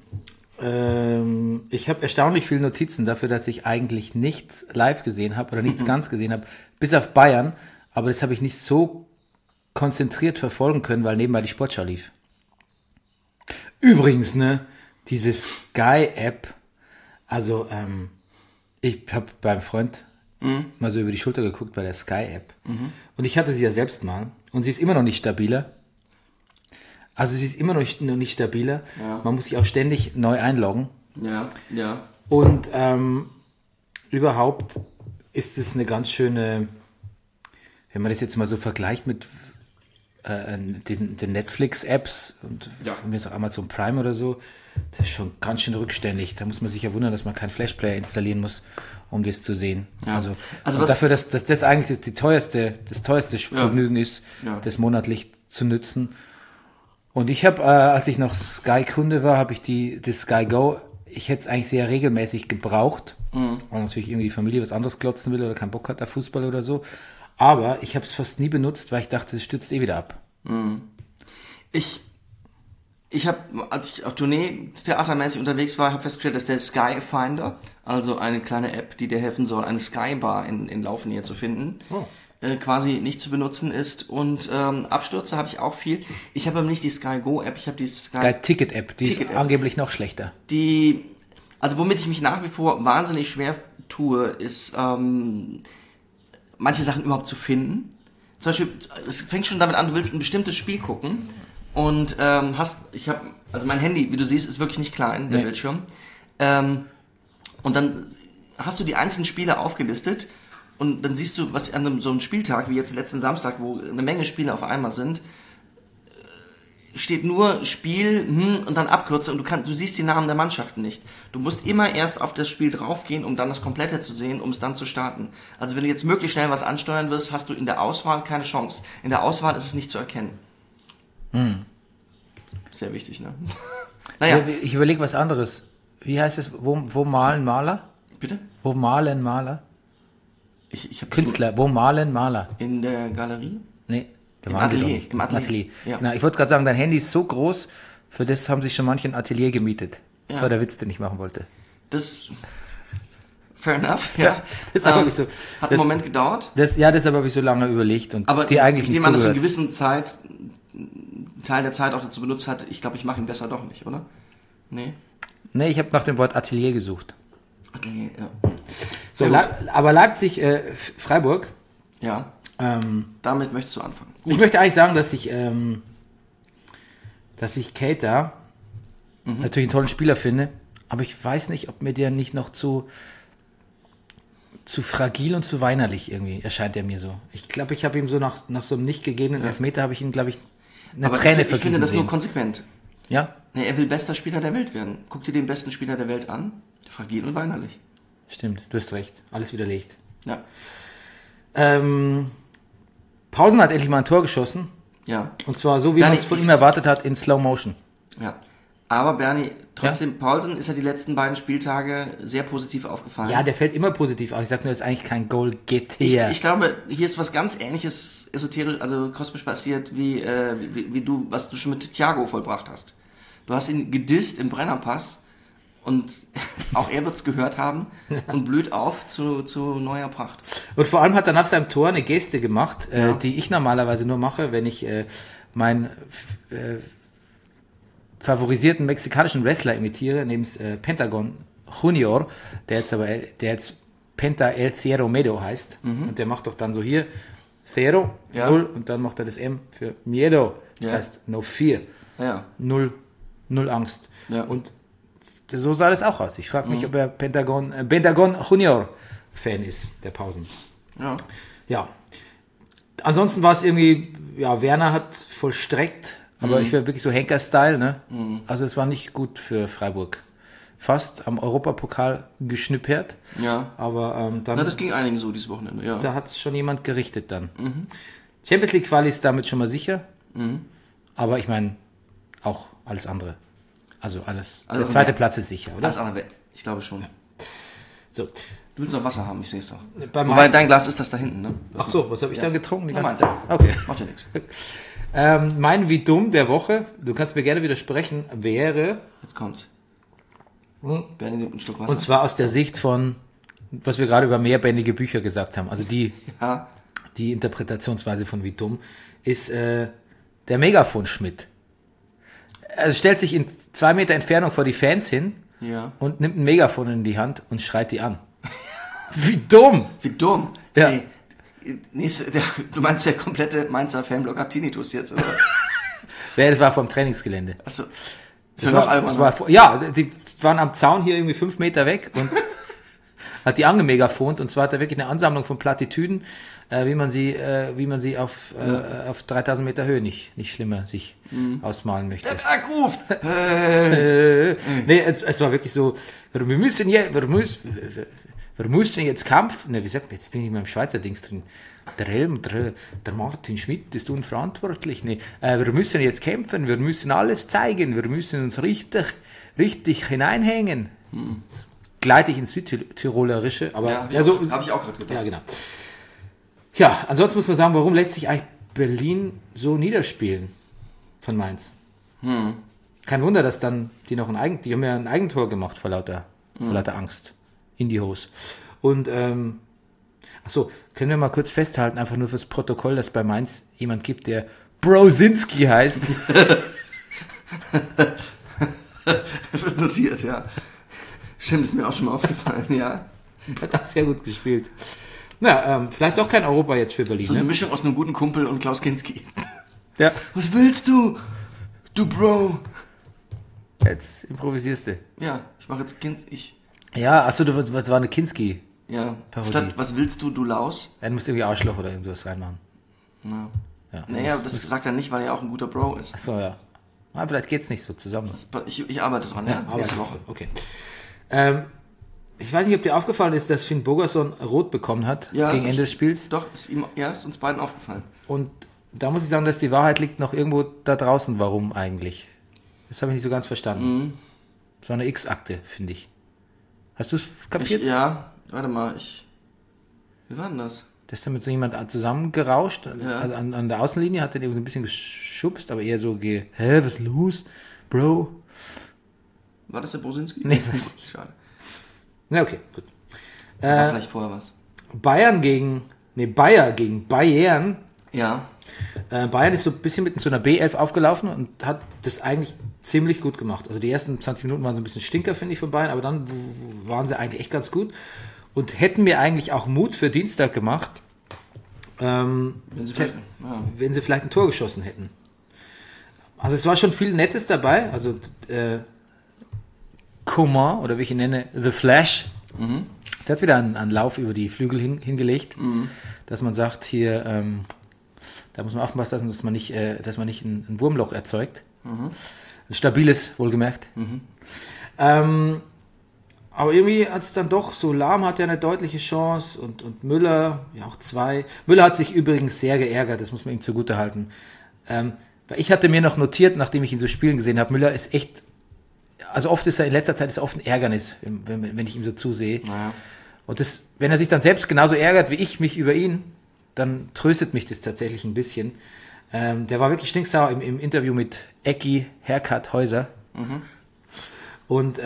Ich habe erstaunlich viele Notizen dafür, dass ich eigentlich nichts live gesehen habe oder nichts ganz gesehen habe, bis auf Bayern. Aber das habe ich nicht so konzentriert verfolgen können, weil nebenbei die Sportschau lief. Übrigens, ne, diese Sky-App, also ich habe beim Freund mal so über die Schulter geguckt bei der Sky-App. Und ich hatte sie ja selbst mal. Und sie ist immer noch nicht stabiler. Also sie ist immer noch nicht stabiler. Ja. Man muss sich auch ständig neu einloggen. Ja. Und überhaupt ist es eine ganz schöne, wenn man das jetzt mal so vergleicht mit den Netflix-Apps und von mir ist auch Amazon Prime oder so, das ist schon ganz schön rückständig. Da muss man sich ja wundern, dass man keinen Flashplayer installieren muss, um das zu sehen. Ja. Also dafür, dass das eigentlich das teuerste Vergnügen ist, das monatlich zu nützen. Und ich habe, als ich noch Sky-Kunde war, habe ich das Sky Go, ich hätte es eigentlich sehr regelmäßig gebraucht. Und natürlich irgendwie die Familie was anderes glotzen will oder keinen Bock hat auf Fußball oder so. Aber ich habe es fast nie benutzt, weil ich dachte, es stürzt eh wieder ab. Ich habe, als ich auf Tournee theatermäßig unterwegs war, habe festgestellt, dass der Sky Finder, also eine kleine App, die dir helfen soll, eine Sky Bar in Laufnähe zu finden, quasi nicht zu benutzen ist. Und Abstürze habe ich auch viel. Ich habe aber nicht die Sky Go App, ich habe die Sky Ticket App, die ist angeblich noch schlechter. Also womit ich mich nach wie vor wahnsinnig schwer tue, ist manche Sachen überhaupt zu finden. Zum Beispiel, es fängt schon damit an, du willst ein bestimmtes Spiel gucken und mein Handy, wie du siehst, ist wirklich nicht klein, der Bildschirm. Und dann hast du die einzelnen Spiele aufgelistet und dann siehst du, was an so einem Spieltag, wie jetzt letzten Samstag, wo eine Menge Spiele auf einmal sind, steht nur Spiel und dann Abkürzung und du siehst die Namen der Mannschaften nicht. Du musst immer erst auf das Spiel draufgehen, um dann das Komplette zu sehen, um es dann zu starten. Also wenn du jetzt möglichst schnell was ansteuern wirst, hast du in der Auswahl keine Chance. In der Auswahl ist es nicht zu erkennen. Sehr wichtig, ne? Naja. Ich überlege was anderes. Wie heißt es? Wo malen Maler? Bitte? Wo malen Maler? Ich hab Künstler, wo malen Maler? In der Galerie? Nee. Im Atelier. Im Atelier. Ja. Genau, ich wollte gerade sagen, dein Handy ist so groß, für das haben sich schon manche ein Atelier gemietet. Das war der Witz, den ich machen wollte. Das... Fair enough, ja. Das ist so. Hat einen Moment gedauert. Deshalb habe ich so lange überlegt und aber die eigentlich ich nehme an, dass du einen gewissen Teil der Zeit auch dazu benutzt hat, ich glaube, ich mache ihn besser doch nicht, oder? Nee, ich habe nach dem Wort Atelier gesucht. Atelier, ja. So, aber Leipzig, Freiburg. Ja, damit möchtest du anfangen. Gut. Ich möchte eigentlich sagen, dass ich Keita natürlich einen tollen Spieler finde, aber ich weiß nicht, ob mir der nicht noch zu fragil und zu weinerlich irgendwie erscheint er mir so. Ich glaube, ich habe ihm so nach so einem nicht gegebenen Elfmeter habe ich ihn, glaube ich, eine Träne vergießen ich finde das sehen. nur konsequent. Ja? Nee, er will bester Spieler der Welt werden. Guck dir den besten Spieler der Welt an. Fragil und weinerlich. Stimmt, du hast recht. Alles widerlegt. Ja. Pausen hat endlich mal ein Tor geschossen. Ja. Und zwar so, wie man es von ihm erwartet hat, in Slow Motion. Ja. Aber Bernie, trotzdem, Paulsen ist ja die letzten beiden Spieltage sehr positiv aufgefallen. Ja, der fällt immer positiv auf. Ich sag nur, das ist eigentlich kein Goal-Getter. Ich glaube, hier ist was ganz Ähnliches esoterisch, also kosmisch passiert, wie du, was du schon mit Thiago vollbracht hast. Du hast ihn gedisst im Brennerpass und auch er wird es gehört haben und blüht auf zu neuer Pracht. Und vor allem hat er nach seinem Tor eine Geste gemacht, die ich normalerweise nur mache, wenn ich meinen favorisierten mexikanischen Wrestler imitiere, nämlich Pentagon Junior, der jetzt Penta El Cero Medo heißt. Und der macht doch dann so hier Cero, 0 und dann macht er das M für Miedo. Das heißt no fear. Ja. Null Angst. Ja. Und so sah das auch aus. Ich frage mich, ob er Pentagon Junior Fan ist, der Pausen. Ja. Ja. Ansonsten war es irgendwie, Werner hat vollstreckt, aber ich wäre wirklich so Henker-Style, ne? Also es war nicht gut für Freiburg. Fast am Europapokal geschnüppert. Ja. Aber dann... das ging einigen so dieses Wochenende, ja. Da hat es schon jemand gerichtet dann. Champions League Quali ist damit schon mal sicher. Aber ich meine, auch alles andere. Also der zweite Platz ist sicher, oder? Alles andere, ich glaube schon. Ja. So. Du willst noch Wasser haben, ich sehe es doch. Wobei dein Glas ist das da hinten, ne? Ach so, was habe ich dann getrunken? Die ganze meins. Zeit? Okay. Macht ja nichts. Mein Wie dumm der Woche, du kannst mir gerne widersprechen, wäre... Jetzt kommt's. Bernie nimmt einen Schluck Wasser. Und zwar aus der Sicht von, was wir gerade über mehrbändige Bücher gesagt haben. Also die Interpretationsweise von Wie dumm ist der Megafon-Schmidt. Er stellt sich in 2 Meter Entfernung vor die Fans hin und nimmt ein Megafon in die Hand und schreit die an. Wie dumm! Wie dumm! Ja. Hey, du meinst der komplette Mainzer Fanblock hat Tinnitus jetzt, oder was? Das war vom Trainingsgelände. Achso. Ist ja noch albern. Die waren am Zaun hier irgendwie 5 Meter weg und hat die angemegafont und zwar hat er wirklich eine Ansammlung von Plattitüden, wie man sie auf 3000 Meter Höhe nicht schlimmer sich ausmalen möchte. Der Bergruf! Nee, es war wirklich so, wir müssen jetzt kämpfen. Ne, wie sagt man, jetzt bin ich mal im Schweizer Dings drin. Der Helm, der Martin Schmidt ist unverantwortlich. Nee, wir müssen jetzt kämpfen, wir müssen alles zeigen, wir müssen uns richtig hineinhängen. gleite ich ins Südtirolerische, aber Ja, hab ich auch gerade gedacht. Ja, genau. Ja, ansonsten muss man sagen, warum lässt sich eigentlich Berlin so niederspielen von Mainz? Kein Wunder, dass dann die haben ja ein Eigentor gemacht vor lauter Angst. In die Hose. Und, achso, können wir mal kurz festhalten, einfach nur fürs Protokoll, dass bei Mainz jemand gibt, der Brosinski heißt. Wird notiert, ja. Stimmt, ist mir auch schon mal aufgefallen, ja. Hat das sehr gut gespielt. Na, vielleicht doch kein Europa jetzt für Berlin. So eine Ne? Mischung aus einem guten Kumpel und Klaus Kinski. Ja. Was willst du? Du Bro. Jetzt improvisierst du. Ja, ich mache jetzt Kinski. Ja, achso, das war eine Kinski. Ja, Parodie. statt was willst du Laus? Er muss irgendwie Arschloch oder irgendwas reinmachen. Ja. Ja. Naja, das sagt er nicht, weil er auch ein guter Bro ist. Achso, ja. Aber vielleicht geht's nicht so zusammen. Ich arbeite dran, ja. Nächste Woche. Okay. Ich weiß nicht, ob dir aufgefallen ist, dass Finn Bogerson rot bekommen hat Ja, gegen Ende des Spiels. Doch, ist uns beiden aufgefallen. Und da muss ich sagen, dass die Wahrheit liegt noch irgendwo da draußen. Warum eigentlich? Das habe ich nicht so ganz verstanden. Das war eine X-Akte, finde ich. Hast du es kapiert? Warte mal, wie war denn das? Das ist dann mit so jemand zusammengerauscht. Ja. Also an der Außenlinie hat er irgendwie so ein bisschen geschubst, aber eher so, was ist los, Bro? War das der Brosinski? Nee, was? Schade. Na, okay, gut. Da war vielleicht vorher was. Bayer gegen Bayern. Ja. Bayern ist so ein bisschen mit so einer B11 aufgelaufen und hat das eigentlich ziemlich gut gemacht. Also die ersten 20 Minuten waren so ein bisschen Stinker, finde ich, von Bayern, aber dann waren sie eigentlich echt ganz gut und hätten mir eigentlich auch Mut für Dienstag gemacht, wenn sie vielleicht ein Tor geschossen hätten. Also es war schon viel Nettes dabei, also Coman, oder wie ich ihn nenne, The Flash, der hat wieder einen Lauf über die Flügel hingelegt, dass man sagt, hier, da muss man aufpassen, dass man nicht ein Wurmloch erzeugt. Ein stabiles, wohlgemerkt. Aber irgendwie hat es dann doch, so Lahm hat ja eine deutliche Chance und Müller, ja auch 2. Müller hat sich übrigens sehr geärgert, das muss man ihm zugutehalten. Weil ich hatte mir noch notiert, nachdem ich ihn so spielen gesehen habe, Müller ist echt, also oft ist er in letzter Zeit oft ein Ärgernis, wenn ich ihm so zusehe. Naja. Und wenn er sich dann selbst genauso ärgert wie ich mich über ihn, dann tröstet mich das tatsächlich ein bisschen. Der war wirklich stinksauer im Interview mit Ecki Haircut Häuser. Und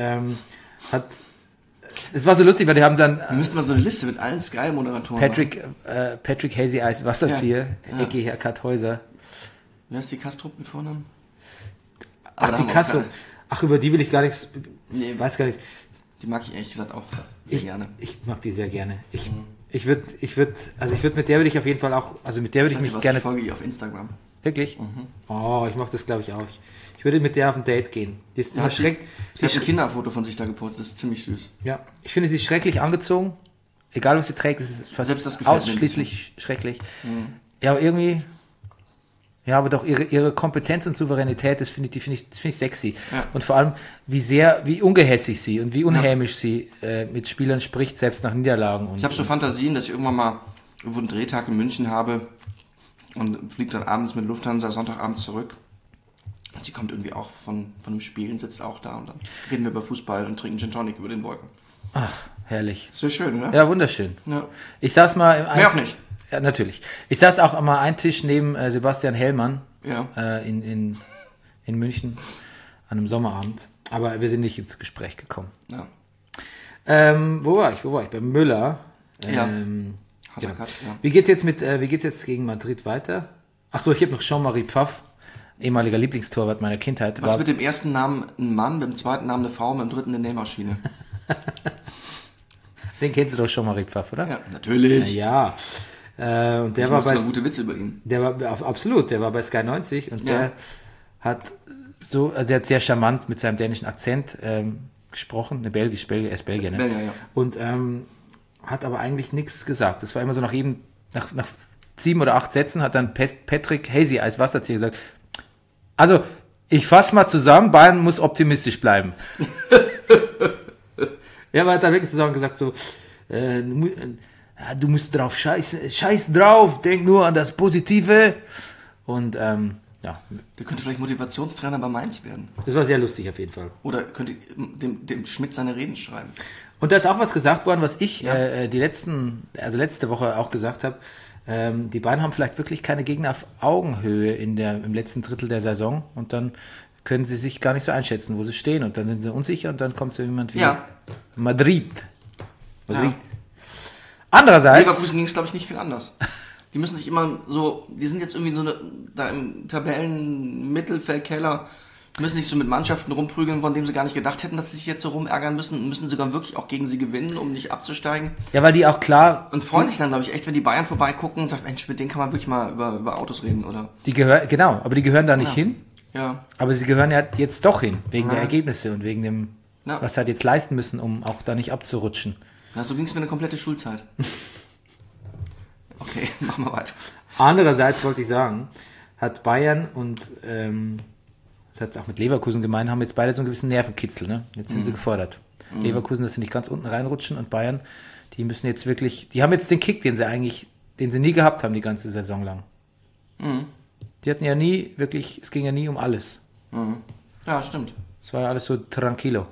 es war so lustig, weil die haben dann Wir müssten mal so eine Liste mit allen Sky-Moderatoren Patrick Hazy Eis Wasserzieher, Ja. Ecki Haircut Häuser. Wer ist die Kastrup mit Vornamen? Ach, die Kasse. Ach, über die will ich gar nichts, Nee. weiß gar nicht. Die mag ich ehrlich gesagt auch sehr gerne. Ich mag die sehr gerne. Ich würde mit der würde ich auf jeden Fall auch, also mit der würde ich mich gerne. Ich folge ihr auf Instagram. Wirklich? Oh, ich mache das glaube ich auch. Ich würde mit der auf ein Date gehen. Die ist Ja, immer sie hat ein Kinderfoto von sich da gepostet, das ist ziemlich süß. Ja, ich finde sie schrecklich angezogen. Egal was sie trägt, es ist fast Selbst das gefällt mir ausschließlich schrecklich. Ja, aber irgendwie, ja, aber doch ihre Kompetenz und Souveränität, das finde ich sexy. Ja. Und vor allem, wie ungehässig sie und wie unhämisch sie mit Spielern spricht, selbst nach Niederlagen. Und, Ich habe so Fantasien, dass ich irgendwann mal irgendwo einen Drehtag in München habe und fliege dann abends mit Lufthansa Sonntagabends zurück. Und sie kommt irgendwie auch von einem Spiel und sitzt auch da und dann reden wir über Fußball und trinken Gin Tonic über den Wolken. Ach, herrlich. Das wäre schön, oder? Ja, wunderschön. Ja. Ich saß mal Mehr auch nicht. Ja, natürlich. Ich saß auch mal einen Tisch neben Sebastian Hellmann Ja. in München an einem Sommerabend. Aber wir sind nicht ins Gespräch gekommen. Ja. Wo war ich? Bei Müller. Ja. Genau. Cut, ja. Wie geht's jetzt gegen Madrid weiter? Ach so, ich habe noch Jean-Marie Pfaff, ehemaliger Lieblingstorwart meiner Kindheit. Was mit dem ersten Namen ein Mann, mit dem zweiten Namen eine Frau, mit dem dritten eine Nähmaschine? Den kennst du doch, Jean-Marie Pfaff, oder? Ja, natürlich. Ja. Und der Ich war mache sogar gute Witze über ihn. Der war absolut, der war bei Sky 90 und Ja. der hat der hat sehr charmant mit seinem dänischen Akzent gesprochen, er ist Belgier, ne? Belgier, ja. Und hat aber eigentlich nichts gesagt. Das war immer so nach 7 oder 8 Sätzen hat dann Patrick Hazy als Wasserzieher gesagt, also ich fasse mal zusammen, Bayern muss optimistisch bleiben. Ja, aber hat dann wirklich zusammen gesagt so, du musst drauf scheiß drauf, denk nur an das Positive. Und ja, Der könnte vielleicht Motivationstrainer bei Mainz werden. das war sehr lustig auf jeden Fall. Oder könnte dem Schmidt seine Reden schreiben. Und da ist auch was gesagt worden, was ich letzte Woche auch gesagt habe. Die Bayern haben vielleicht wirklich keine Gegner auf Augenhöhe im letzten Drittel der Saison und dann können sie sich gar nicht so einschätzen, wo sie stehen und dann sind sie unsicher und dann kommt so jemand wie Madrid. Ja. Andererseits... Leverkusen ging es, glaube ich, nicht viel anders. Die müssen sich immer so, die sind jetzt irgendwie da im Tabellenmittelfeldkeller, müssen sich so mit Mannschaften rumprügeln, von denen sie gar nicht gedacht hätten, dass sie sich jetzt so rumärgern müssen und müssen sogar wirklich auch gegen sie gewinnen, um nicht abzusteigen. Ja, weil die auch klar... Und freuen sich dann, glaube ich, echt, wenn die Bayern vorbeigucken und sagen, Mensch, mit denen kann man wirklich mal über Autos reden, oder? Aber die gehören da nicht hin. Ja. Aber sie gehören ja jetzt doch hin, wegen der Ergebnisse und wegen dem, was sie halt jetzt leisten müssen, um auch da nicht abzurutschen. Ja, so ging es mir eine komplette Schulzeit. Okay, machen wir weiter. Andererseits wollte ich sagen, hat Bayern und das hat es auch mit Leverkusen gemeint, haben jetzt beide so einen gewissen Nervenkitzel. Ne? Jetzt sind sie gefordert. Leverkusen, dass sie nicht ganz unten reinrutschen und Bayern, die müssen jetzt wirklich, die haben jetzt den Kick, den sie nie gehabt haben die ganze Saison lang. Die hatten ja nie wirklich, es ging ja nie um alles. Ja, stimmt. Es war ja alles so tranquilo.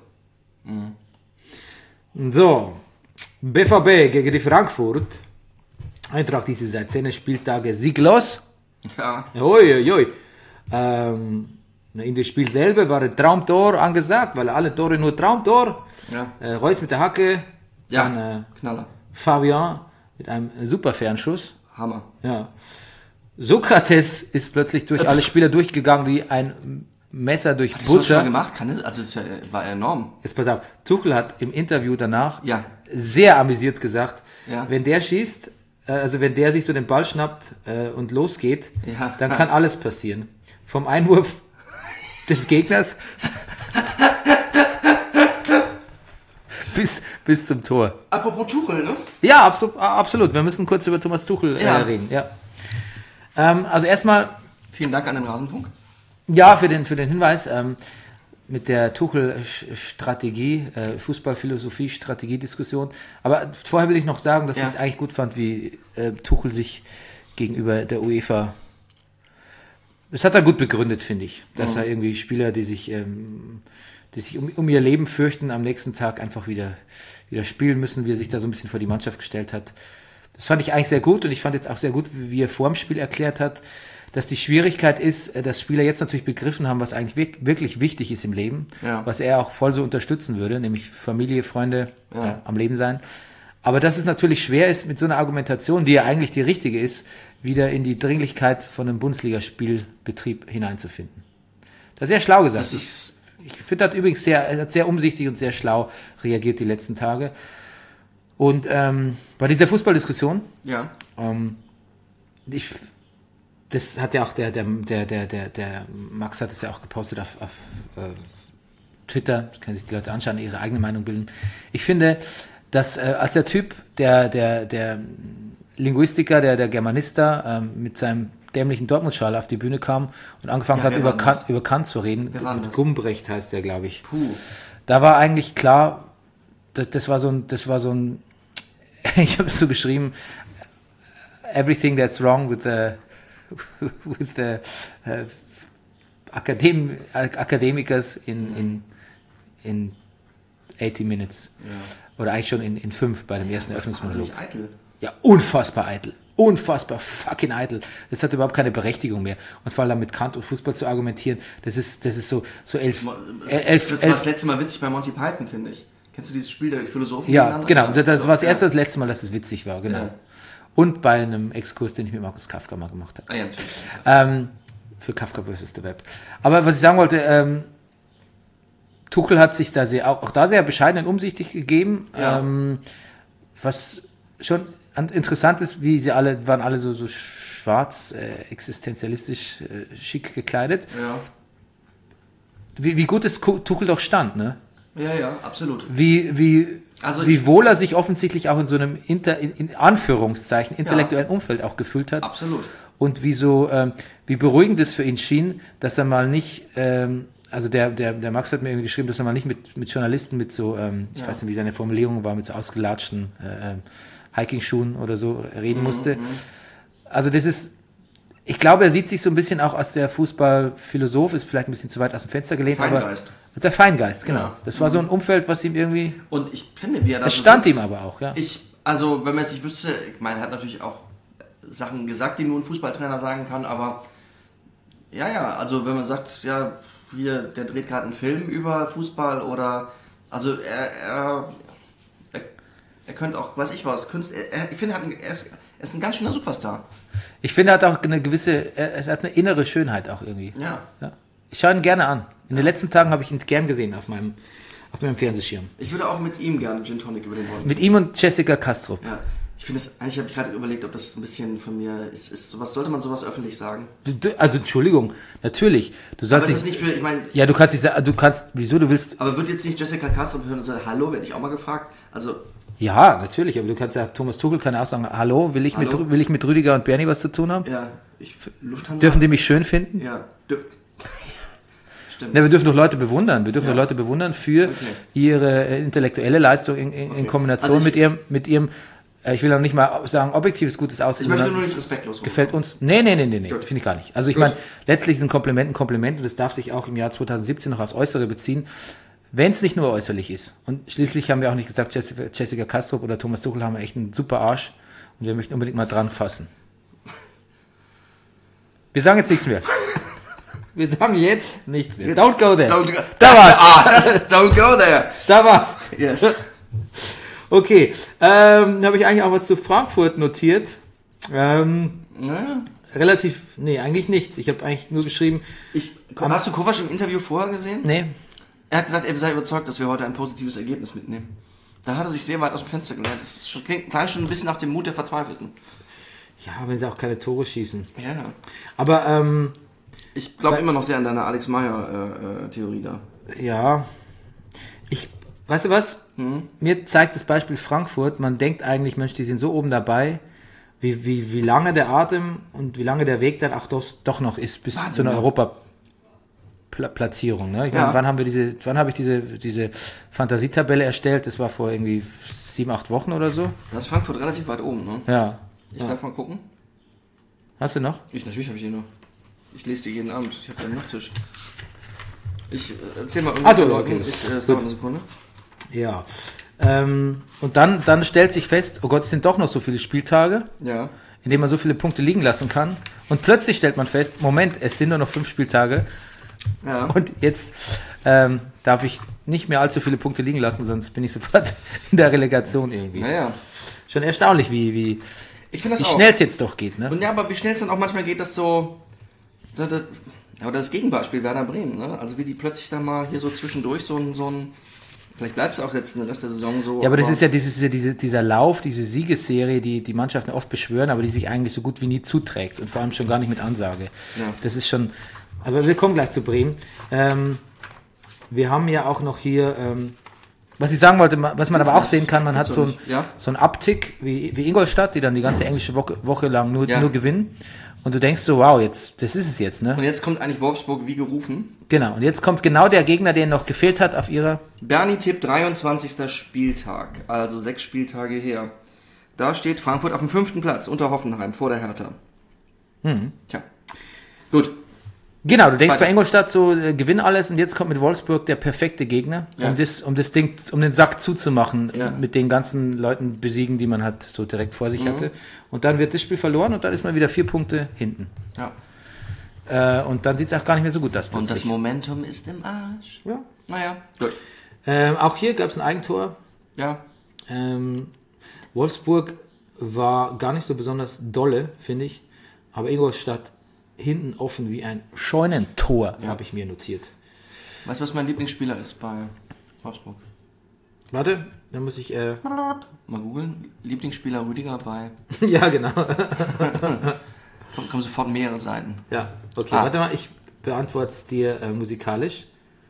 So, BVB gegen die Frankfurt. Eintracht ist seit 10 Spieltagen sieglos. Ja. Ui. In dem Spiel selber war ein Traumtor angesagt, weil alle Tore nur Traumtor. Ja. Reus mit der Hacke. Ja, Dann Knaller. Fabian mit einem super Fernschuss. Hammer. Ja. Sokrates ist plötzlich durch alle Spieler durchgegangen wie ein Messer durch Hast du das schon mal Butter. gemacht? Also das war enorm. Jetzt pass auf, Tuchel hat im Interview danach Ja. sehr amüsiert gesagt, Ja. wenn der schießt, also wenn der sich so den Ball schnappt und losgeht, Ja. dann kann alles passieren. Vom Einwurf des Gegners bis zum Tor. Apropos Tuchel, ne? Ja, absolut. Wir müssen kurz über Thomas Tuchel reden. Ja. Also erstmal, Vielen Dank an den Rasenfunk. ja, für den Hinweis. Mit der Tuchel-Strategie, Fußballphilosophie-Strategie-Diskussion. Aber vorher will ich noch sagen, dass ich es eigentlich gut fand, wie Tuchel sich gegenüber der UEFA... Das hat er gut begründet, finde ich. Dass er irgendwie Spieler, die sich um ihr Leben fürchten, am nächsten Tag einfach wieder spielen müssen, wie er sich da so ein bisschen vor die Mannschaft gestellt hat. Das fand ich eigentlich sehr gut und ich fand jetzt auch sehr gut, wie er vor dem Spiel erklärt hat, dass die Schwierigkeit ist, dass Spieler jetzt natürlich begriffen haben, was eigentlich wirklich wichtig ist im Leben, was er auch voll so unterstützen würde, nämlich Familie, Freunde, am Leben sein. Aber dass es natürlich schwer ist, mit so einer Argumentation, die ja eigentlich die richtige ist, wieder in die Dringlichkeit von einem Bundesligaspielbetrieb hineinzufinden. Das ist sehr schlau gesagt. Ich finde das übrigens er hat sehr umsichtig und sehr schlau reagiert die letzten Tage. Und bei dieser Fußballdiskussion, das hat ja auch der Max hat es ja auch gepostet auf Twitter, das können sich die Leute anschauen, ihre eigene Meinung bilden. Ich finde, dass als der Typ, der Linguistiker, der Germanista mit seinem dämlichen Dortmund-Schal auf die Bühne kam und angefangen hat, über Kant zu reden. Gumbrecht heißt der, glaube ich. Da war eigentlich klar, das war so ein ich habe es so beschrieben, everything that's wrong with the Academicers in 80 minutes. Ja. Oder eigentlich schon in 5 bei dem ersten Eröffnungsmonolog. Eitel. Ja, unfassbar eitel. Unfassbar fucking eitel. Das hat überhaupt keine Berechtigung mehr. Und vor allem mit Kant und Fußball zu argumentieren, das ist so elf. Das war das letzte Mal witzig bei Monty Python, finde ich. Kennst du dieses Spiel der Philosophen? Ja, genau. Das war das erste und das letzte Mal, dass es witzig war, genau. Ja. Und bei einem Exkurs, den ich mit Markus Kafka mal gemacht habe. Ja, natürlich. Für Kafka vs. The Web. Aber was ich sagen wollte, Tuchel hat sich da auch da sehr bescheiden und umsichtig gegeben. Ja. Was schon interessant ist, wie sie waren alle so schwarz, existenzialistisch schick gekleidet. Ja. Wie gut ist Tuchel doch stand, ne? Ja, absolut. Wie wohl er sich offensichtlich auch in so einem in Anführungszeichen intellektuellen Umfeld auch gefühlt hat. Absolut. Und wie beruhigend es für ihn schien, dass er mal nicht, also der Max hat mir irgendwie geschrieben, dass er mal nicht mit Journalisten mit so, ich weiß nicht, wie seine Formulierung war, mit so ausgelatschten Hiking-Schuhen oder so reden musste. Also das ist, Ich glaube, er sieht sich so ein bisschen auch als der Fußballphilosoph, ist vielleicht ein bisschen zu weit aus dem Fenster gelehnt. Feingeist. Aber als der Feingeist, genau. Ja. Das war so ein Umfeld, was ihm irgendwie... Und ich finde, wie er da Es so stand sitzt, ihm aber auch, ja. Also, wenn man es nicht wüsste, ich meine, er hat natürlich auch Sachen gesagt, die nur ein Fußballtrainer sagen kann, aber ja, also wenn man sagt, ja, hier, der dreht gerade einen Film über Fußball oder, also er könnte auch, weiß ich was, ich finde, er ist ein ganz schöner Superstar. Ich finde, er hat auch eine gewisse... Er hat eine innere Schönheit auch irgendwie. Ja. Ja. Ich schaue ihn gerne an. In den letzten Tagen habe ich ihn gern gesehen auf meinem Fernsehschirm. Ich würde auch mit ihm gerne Gin Tonic über den Wolken. Mit ihm und Jessica Kastrup. Ja. Ich finde das, eigentlich habe ich gerade überlegt, ob das ein bisschen von mir ist. Sollte man sowas öffentlich sagen? Also, Entschuldigung, natürlich. Du sollst Aber ist das nicht für, ich meine... Ja, du kannst nicht sagen, wieso, du willst... Aber wird jetzt nicht Jessica Kastrup hören und sagen, hallo, werde ich auch mal gefragt? Also... Ja, natürlich, aber du kannst ja, Thomas Tuchel kann ja auch sagen, hallo, will ich mit Rüdiger und Bernie was zu tun haben? Ja, Lufthansa... Dürfen die mich schön finden? Ja, stimmt. Ne, wir dürfen doch Leute bewundern. Wir dürfen doch Leute bewundern für ihre intellektuelle Leistung in Kombination Also mit ihrem, ich will auch nicht mal sagen, objektives gutes Aussehen. Ich möchte sondern nur nicht respektlos gefällt uns. Nee, finde ich gar nicht. Also ich Gut. meine, letztlich ist ein Kompliment und das darf sich auch im Jahr 2017 noch aufs Äußere beziehen, wenn es nicht nur äußerlich ist. Und schließlich haben wir auch nicht gesagt, Jessica Kastrup oder Thomas Tuchel haben echt einen super Arsch und wir möchten unbedingt mal dran fassen. Wir sagen jetzt nichts mehr. Wir sagen jetzt nichts mehr. Don't go there. Da war's. Don't go there. Da war's. Yes. Okay. Habe ich eigentlich auch was zu Frankfurt notiert. Naja. Eigentlich nichts. Ich habe eigentlich nur geschrieben. Hast du Kovac im Interview vorher gesehen? Nee. Er hat gesagt, er sei überzeugt, dass wir heute ein positives Ergebnis mitnehmen. Da hat er sich sehr weit aus dem Fenster gelehnt. Das klingt schon ein bisschen nach dem Mut der Verzweifelten. Ja, wenn sie auch keine Tore schießen. Ja. Aber, ich glaube immer noch sehr an deine Alex Meyer-Theorie da. Ja. Weißt du was? Mir zeigt das Beispiel Frankfurt, man denkt eigentlich, Mensch, die sind so oben dabei, wie lange der Atem und wie lange der Weg dann auch doch noch ist bis zu einer Europaplatzierung. Ne? Ich meine, wann habe ich diese Fantasietabelle erstellt? Das war vor irgendwie 7-8 Wochen oder so. Da ist Frankfurt relativ weit oben, ne? Ja. Ich darf mal gucken. Hast du noch? Natürlich habe ich die noch. Ich lese die jeden Abend. Ich habe den Nachttisch. Ich erzähl mal irgendwas. Also, okay. Das dauert eine Sekunde. Ja. Und dann stellt sich fest, oh Gott, es sind doch noch so viele Spieltage, in denen man so viele Punkte liegen lassen kann. Und plötzlich stellt man fest, Moment, es sind nur noch 5 Spieltage. Ja. Und jetzt darf ich nicht mehr allzu viele Punkte liegen lassen, sonst bin ich sofort in der Relegation irgendwie. Naja. Schon erstaunlich, wie schnell es jetzt doch geht. Ne? Und ja, aber wie schnell es dann auch manchmal geht, dass so oder das Gegenbeispiel Werder Bremen, ne? Also wie die plötzlich dann mal hier so zwischendurch so ein vielleicht bleibt es auch jetzt den Rest der Saison so. Ja, aber das ist ja dieser Lauf, diese Siegesserie, die die Mannschaften oft beschwören, aber die sich eigentlich so gut wie nie zuträgt und vor allem schon gar nicht mit Ansage. Ja. Das ist schon, aber wir kommen gleich zu Bremen. Wir haben ja auch noch hier, was ich sagen wollte, was man aber auch sehen kann, man hat so einen Abtick wie Ingolstadt, die dann die ganze englische Woche lang nur gewinnen. Und du denkst so, wow, das ist es jetzt, ne? Und jetzt kommt eigentlich Wolfsburg wie gerufen. Genau, und jetzt kommt genau der Gegner, der noch gefehlt hat auf ihrer... Bernie Tipp, 23. Spieltag, also 6 Spieltage her. Da steht Frankfurt auf dem 5. Platz, unter Hoffenheim, vor der Hertha. Tja, gut. Genau, du denkst bei Ingolstadt so, gewinn alles und jetzt kommt mit Wolfsburg der perfekte Gegner, um das Ding, um den Sack zuzumachen, mit den ganzen Leuten besiegen, die man halt so direkt vor sich hatte. Und dann wird das Spiel verloren und dann ist man wieder 4 Punkte hinten. Ja. Und dann sieht es auch gar nicht mehr so gut aus. Plötzlich. Und das Momentum ist im Arsch. Ja. Naja, gut. Auch hier gab es ein Eigentor. Ja. Wolfsburg war gar nicht so besonders dolle, finde ich. Aber Ingolstadt hinten offen wie ein Scheunentor, habe ich mir notiert. Weißt du, was mein Lieblingsspieler ist bei Wolfsburg? Warte, dann muss ich... Mal googeln. Lieblingsspieler Rüdiger bei... Ja, genau. kommen sofort mehrere Seiten. Ja, okay. Warte mal, ich beantworte es dir musikalisch.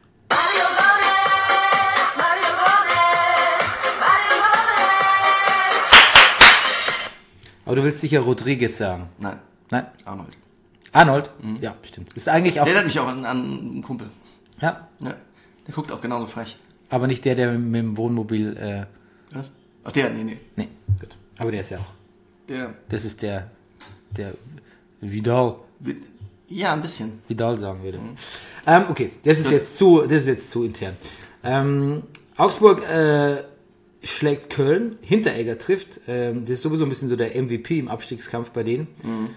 Aber du willst sicher Rodriguez sagen. Nein? Arnold? Ja, bestimmt. Ist eigentlich auch... Der erinnert mich auch an einen Kumpel. Ja? Der guckt auch genauso frech. Aber nicht der mit dem Wohnmobil... Was? Ach, der? Nee. Nee, gut. Aber der ist ja auch... Das ist der Vidal. Ja, ein bisschen. Vidal sagen würde. Okay, das ist jetzt zu intern. Augsburg schlägt Köln, Hinteregger trifft. Das ist sowieso ein bisschen so der MVP im Abstiegskampf bei denen.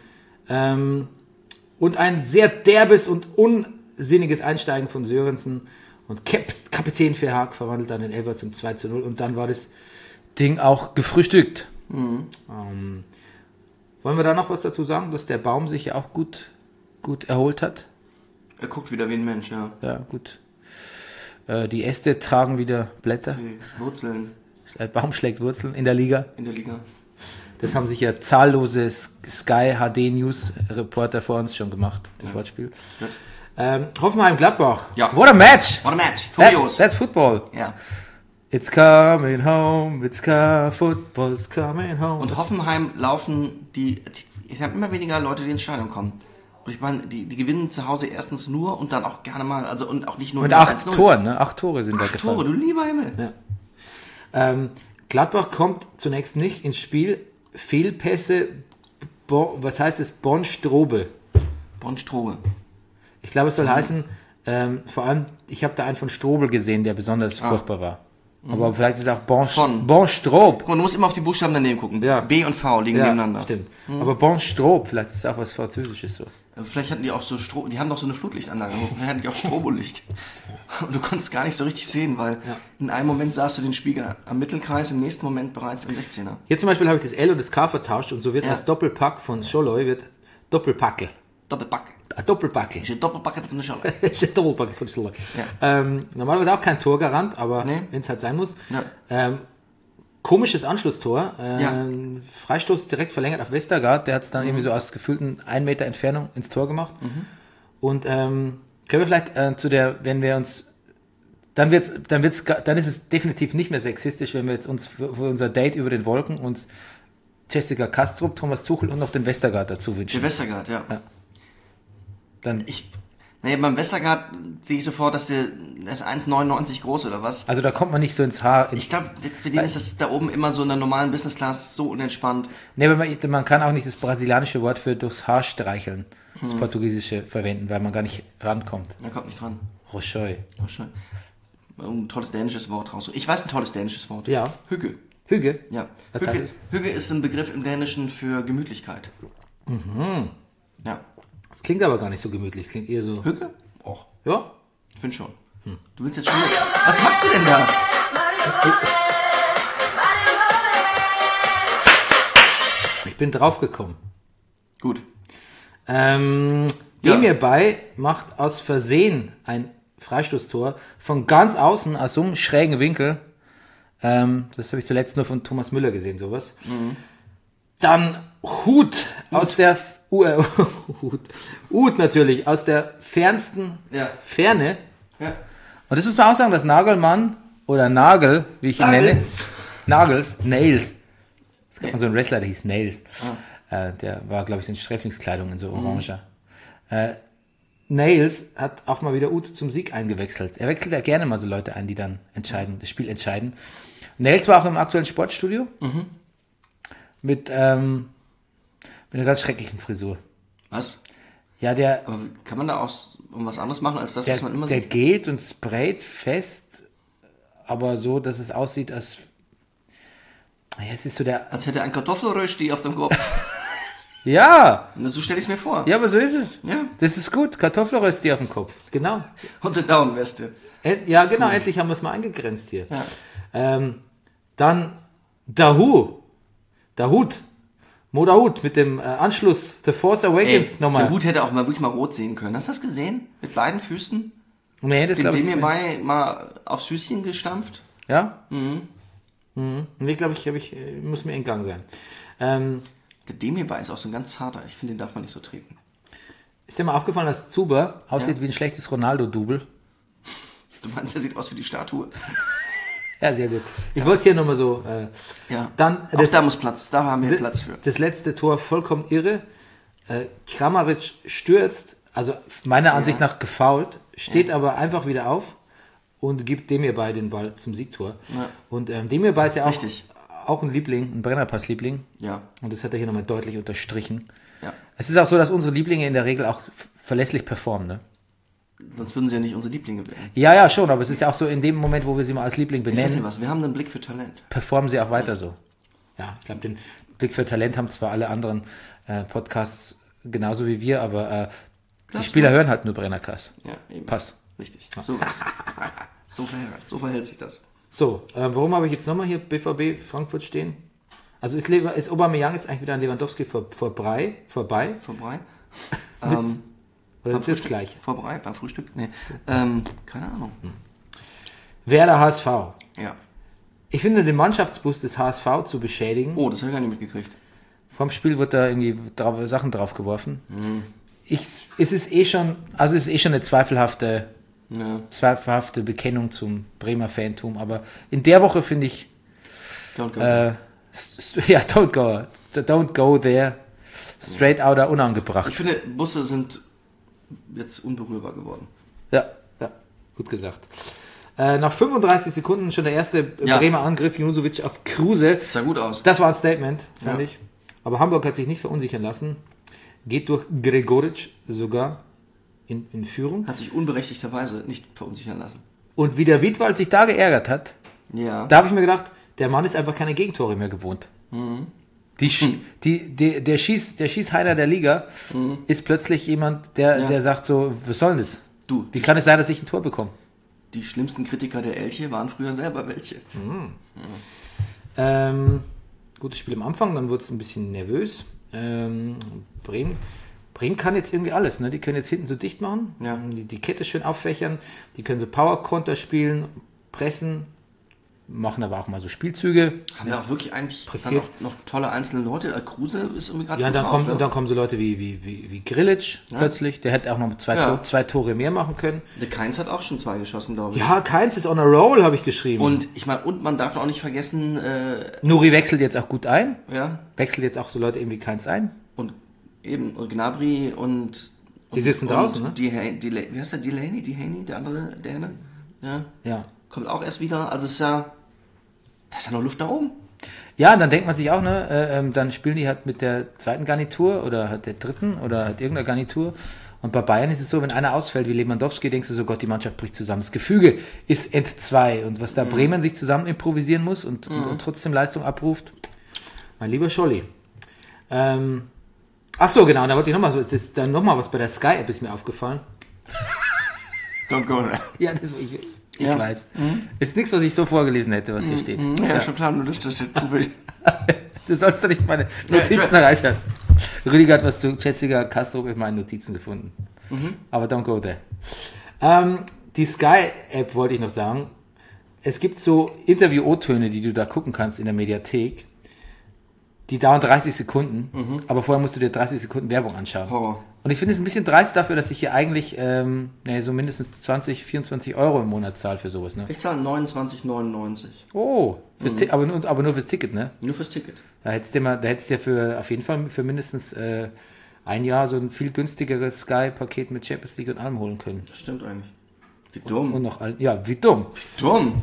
Und ein sehr derbes und unsinniges Einsteigen von Sörensen und Kapitän Verhaag verwandelt dann den Elfer zum 2:0 und dann war das Ding auch gefrühstückt. Wollen wir da noch was dazu sagen, dass der Baum sich ja auch gut erholt hat? Er guckt wieder wie ein Mensch, ja. Ja, gut. Die Äste tragen wieder Blätter. Die Wurzeln Der Baum schlägt Wurzeln in der Liga. in der Liga. Das haben sich ja zahllose Sky HD News Reporter vor uns schon gemacht, das Wortspiel. Gut. Hoffenheim-Gladbach. Ja. What a match! What a match. Furios. That's football. Ja. It's coming home, football's coming home. Und Hoffenheim laufen ich habe immer weniger Leute, die ins Stadion kommen. Und ich meine, die gewinnen zu Hause erstens nur und dann auch gerne mal, also und auch nicht nur Mit 1-0. 8 Toren, ne? 8 Tore sind da 8 gefallen. Tore, du lieber Himmel. Ja. Gladbach kommt zunächst nicht ins Spiel. Fehlpässe, was heißt es? Bonn-Strobe. Bonn-Strobe. Ich glaube, es soll heißen, vor allem, ich habe da einen von Strobel gesehen, der besonders furchtbar war. Aber vielleicht ist es auch Bonn-Strob. Guck mal, du musst immer auf die Buchstaben daneben gucken. Ja. B und V liegen nebeneinander. Stimmt. Aber Bonn-Strob, vielleicht ist es auch was Französisches so. Vielleicht hatten die auch so die haben doch so eine Flutlichtanlage. Vielleicht hatten die auch Strobolicht. Und du konntest gar nicht so richtig sehen, weil in einem Moment sahst du den Spiegel am Mittelkreis, im nächsten Moment bereits im 16er. Hier zum Beispiel habe ich das L und das K vertauscht und so wird das Doppelpack von Scholloy wird Doppelpackel. Doppelpack. Doppelpackel. Ich Doppelpack von der Schale. Doppelpack von Scholloy. Ja. Normalerweise auch kein Torgarant, aber Nee. wenn es halt sein muss. Ja. Komisches Anschlusstor. Freistoß direkt verlängert auf Westergaard. Der hat es dann irgendwie so aus gefühlten 1 Meter Entfernung ins Tor gemacht. Und können wir vielleicht wenn wir uns dann ist es definitiv nicht mehr sexistisch, wenn wir jetzt uns für unser Date über den Wolken uns Jessica Kastrup, Thomas Tuchel und noch den Westergaard dazu wünschen. Der Westergaard, ja. Dann, Beim Westergaard sehe ich sofort, dass der ist 1,99 groß oder was. also da kommt man nicht so ins Haar. Ich glaube, für den ist das da oben immer so in der normalen Business Class so unentspannt. Nee, aber man kann auch nicht das brasilianische Wort für durchs Haar streicheln, das portugiesische verwenden, weil man gar nicht rankommt. Er kommt nicht dran. Rochoi. Oh, schön. Ein tolles dänisches Wort raus. Ich weiß ein tolles dänisches Wort. Ja. Hügge. Hüge? Ja. Was heißt es? Hügge ist ein Begriff im Dänischen für Gemütlichkeit. Ja. Das klingt aber gar nicht so gemütlich, klingt eher so... Hügge? Och, Ja? ich finde schon. Du willst jetzt schon mit. Was machst du denn da? Ich bin draufgekommen. Gut. Demir Bay macht aus Versehen ein Freistoßtor von ganz außen aus so einem schrägen Winkel. Das habe ich zuletzt nur von Thomas Müller gesehen, sowas. Dann Hut aus der Hut natürlich aus der fernsten Ferne. Ja. Und das muss man auch sagen, dass Nagelmann oder Nagel, wie ich ihn nenne, Nails. Es gab mal so einen Wrestler, der hieß Nails. Der war, glaube ich, in Sträflingskleidung in so oranger. Nails hat auch mal wieder Ute zum Sieg eingewechselt. Er wechselt ja gerne mal so Leute ein, die dann das Spiel entscheiden. Nails war auch im aktuellen Sportstudio mit einer ganz schrecklichen Frisur. Was? Ja, Aber kann man da auch was anderes machen, als das, was man immer der sieht? geht und sprayt fest, aber so, dass es aussieht, als... Ja, es ist so Als hätte ein Kartoffelrösti auf dem Kopf. Ja! So stelle ich es mir vor. Ja, aber so ist es. Ja. Das ist gut. Kartoffelrösti auf dem Kopf. Genau. Und eine Daumenweste. Ja, genau. Endlich haben wir es mal eingegrenzt hier. Ja. Dann Dahut. Mo Dahut mit dem Anschluss The Force Awakens nochmal. Der Hut hätte auch mal wirklich mal rot sehen können. Hast du das gesehen? Mit beiden Füßen? Nee, das glaube ich Dem nicht. mal aufs Füßchen gestampft? Ja? Nee, glaube ich, muss mir entgangen sein. Der Demirbay ist auch so ein ganz zarter. Ich finde, den darf man nicht so treten. Ist dir mal aufgefallen, dass Zuber aussieht wie ein schlechtes Ronaldo-Double? Du meinst, der sieht aus wie die Statue? Ja, sehr gut. Ich wollte es hier nochmal so... Ja. Dann auch da muss Platz. Da haben wir Platz für. Das letzte Tor vollkommen irre. Kramaric stürzt, also meiner Ansicht nach gefoult, steht aber einfach wieder auf und gibt Demirbay den Ball zum Siegtor. Ja. Und Demirbay ist ja Richtig. auch ein Liebling, ein Brennerpass-Liebling. Ja. Und das hat er hier nochmal deutlich unterstrichen. Ja. Es ist auch so, dass unsere Lieblinge in der Regel auch verlässlich performen, ne? Sonst würden sie ja nicht unsere Lieblinge werden. Ja, schon, aber es ist ja auch so, in dem Moment, wo wir sie mal als Liebling Ich sag dir benennen, was, wir haben einen Blick für Talent. performen sie auch weiter so. Ja, ich glaube, den Blick für Talent haben zwar alle anderen Podcasts genauso wie wir, aber die Glaubst Spieler du? hören halt nur Brennercast. Ja, eben. Passt. Richtig. So was. So verhält sich das. So, warum habe ich jetzt nochmal hier BVB Frankfurt stehen? Also ist Aubameyang jetzt eigentlich wieder an Lewandowski vorbei? Vorbei? Oder ist jetzt gleich? Vorbei, beim Frühstück? Nee. Keine Ahnung. Werder HSV. Ja. Ich finde, den Mannschaftsbus des HSV zu beschädigen. Oh, das habe ich gar nicht mitgekriegt. Vom Spiel wird da irgendwie Sachen drauf geworfen. Es ist eh schon eine zweifelhafte Bekennung zum Bremer Fantum, aber in der Woche finde ich, Don't go. don't go there, straight outer unangebracht. Ich finde, Busse sind jetzt unberührbar geworden. Ja, gut gesagt. Nach 35 Sekunden schon der erste Bremer Angriff, Junusovic auf Kruse. Sah gut aus. Das war ein Statement, fand Ja. ich. Aber Hamburg hat sich nicht verunsichern lassen. Geht durch Gregoritsch sogar in Führung. Hat sich unberechtigterweise nicht verunsichern lassen. Und wie der Wiedwald sich da geärgert hat, Ja. da habe ich mir gedacht, der Mann ist einfach keine Gegentore mehr gewohnt. Mhm. Der Schießheiler der Liga ist plötzlich jemand, der sagt so, was soll denn das? Du, Wie kann es sein, dass ich ein Tor bekomme? die schlimmsten Kritiker der Elche waren früher selber welche. Gutes Spiel am Anfang, dann wurde es ein bisschen nervös. Bremen kann jetzt irgendwie alles, ne? Die können jetzt hinten so dicht machen, Ja. die Kette schön auffächern, die können so Power-Konter spielen, pressen, machen aber auch mal so Spielzüge. Haben wir auch wirklich eigentlich dann Pressiert. noch tolle einzelne Leute. Kruse ist irgendwie gerade Ja, und gut drauf, ne? dann kommen so Leute wie Grilic plötzlich, der hätte auch noch zwei Tore mehr machen können. Der Keins hat auch schon 2 geschossen, glaube ich. Ja, Keins ist on a roll, habe ich geschrieben. Und ich meine, und man darf auch nicht vergessen, Nuri wechselt jetzt auch gut ein, ja, wechselt jetzt auch so Leute eben wie Keins ein. und Gnabry und Die sitzen draußen, ne? Wie heißt der? Delaney, der andere, der Henne? Ja. Ja. Kommt auch erst wieder. Also ist ja, da ist ja noch Luft nach oben. Ja, und dann denkt man sich auch, ne, dann spielen die halt mit der zweiten Garnitur oder halt der dritten oder halt irgendeiner Garnitur. Und bei Bayern ist es so, wenn einer ausfällt wie Lewandowski, denkst du so, Gott, die Mannschaft bricht zusammen. Das Gefüge ist entzwei. Und was da Bremen sich zusammen improvisieren muss und trotzdem Leistung abruft, mein lieber Scholli. Ach so, genau, da wollte ich nochmal was bei der Sky-App ist mir aufgefallen. Don't go there. Ja, ich Ja. weiß. Ist nichts, was ich so vorgelesen hätte, was hier steht. Ja, schon klar, nur das steht zufällig. Du sollst doch nicht meine Notizen erreichen. Rüdiger hat was zu Jessica Castro in meinen Notizen gefunden. Aber don't go there. Die Sky-App wollte ich noch sagen. Es gibt so Interview-O-Töne, die du da gucken kannst in der Mediathek. Die dauern 30 Sekunden, aber vorher musst du dir 30 Sekunden Werbung anschauen. Horror. Und ich finde es ein bisschen dreist dafür, dass ich hier eigentlich so mindestens 20, 24 Euro im Monat zahle für sowas. Ne? Ich zahle 29,99. Oh, aber nur fürs Ticket, ne? Nur fürs Ticket. Da hättest du dir auf jeden Fall für mindestens ein Jahr so ein viel günstigeres Sky-Paket mit Champions League und allem holen können. Das stimmt eigentlich. Wie dumm. Und noch wie dumm. Dumm.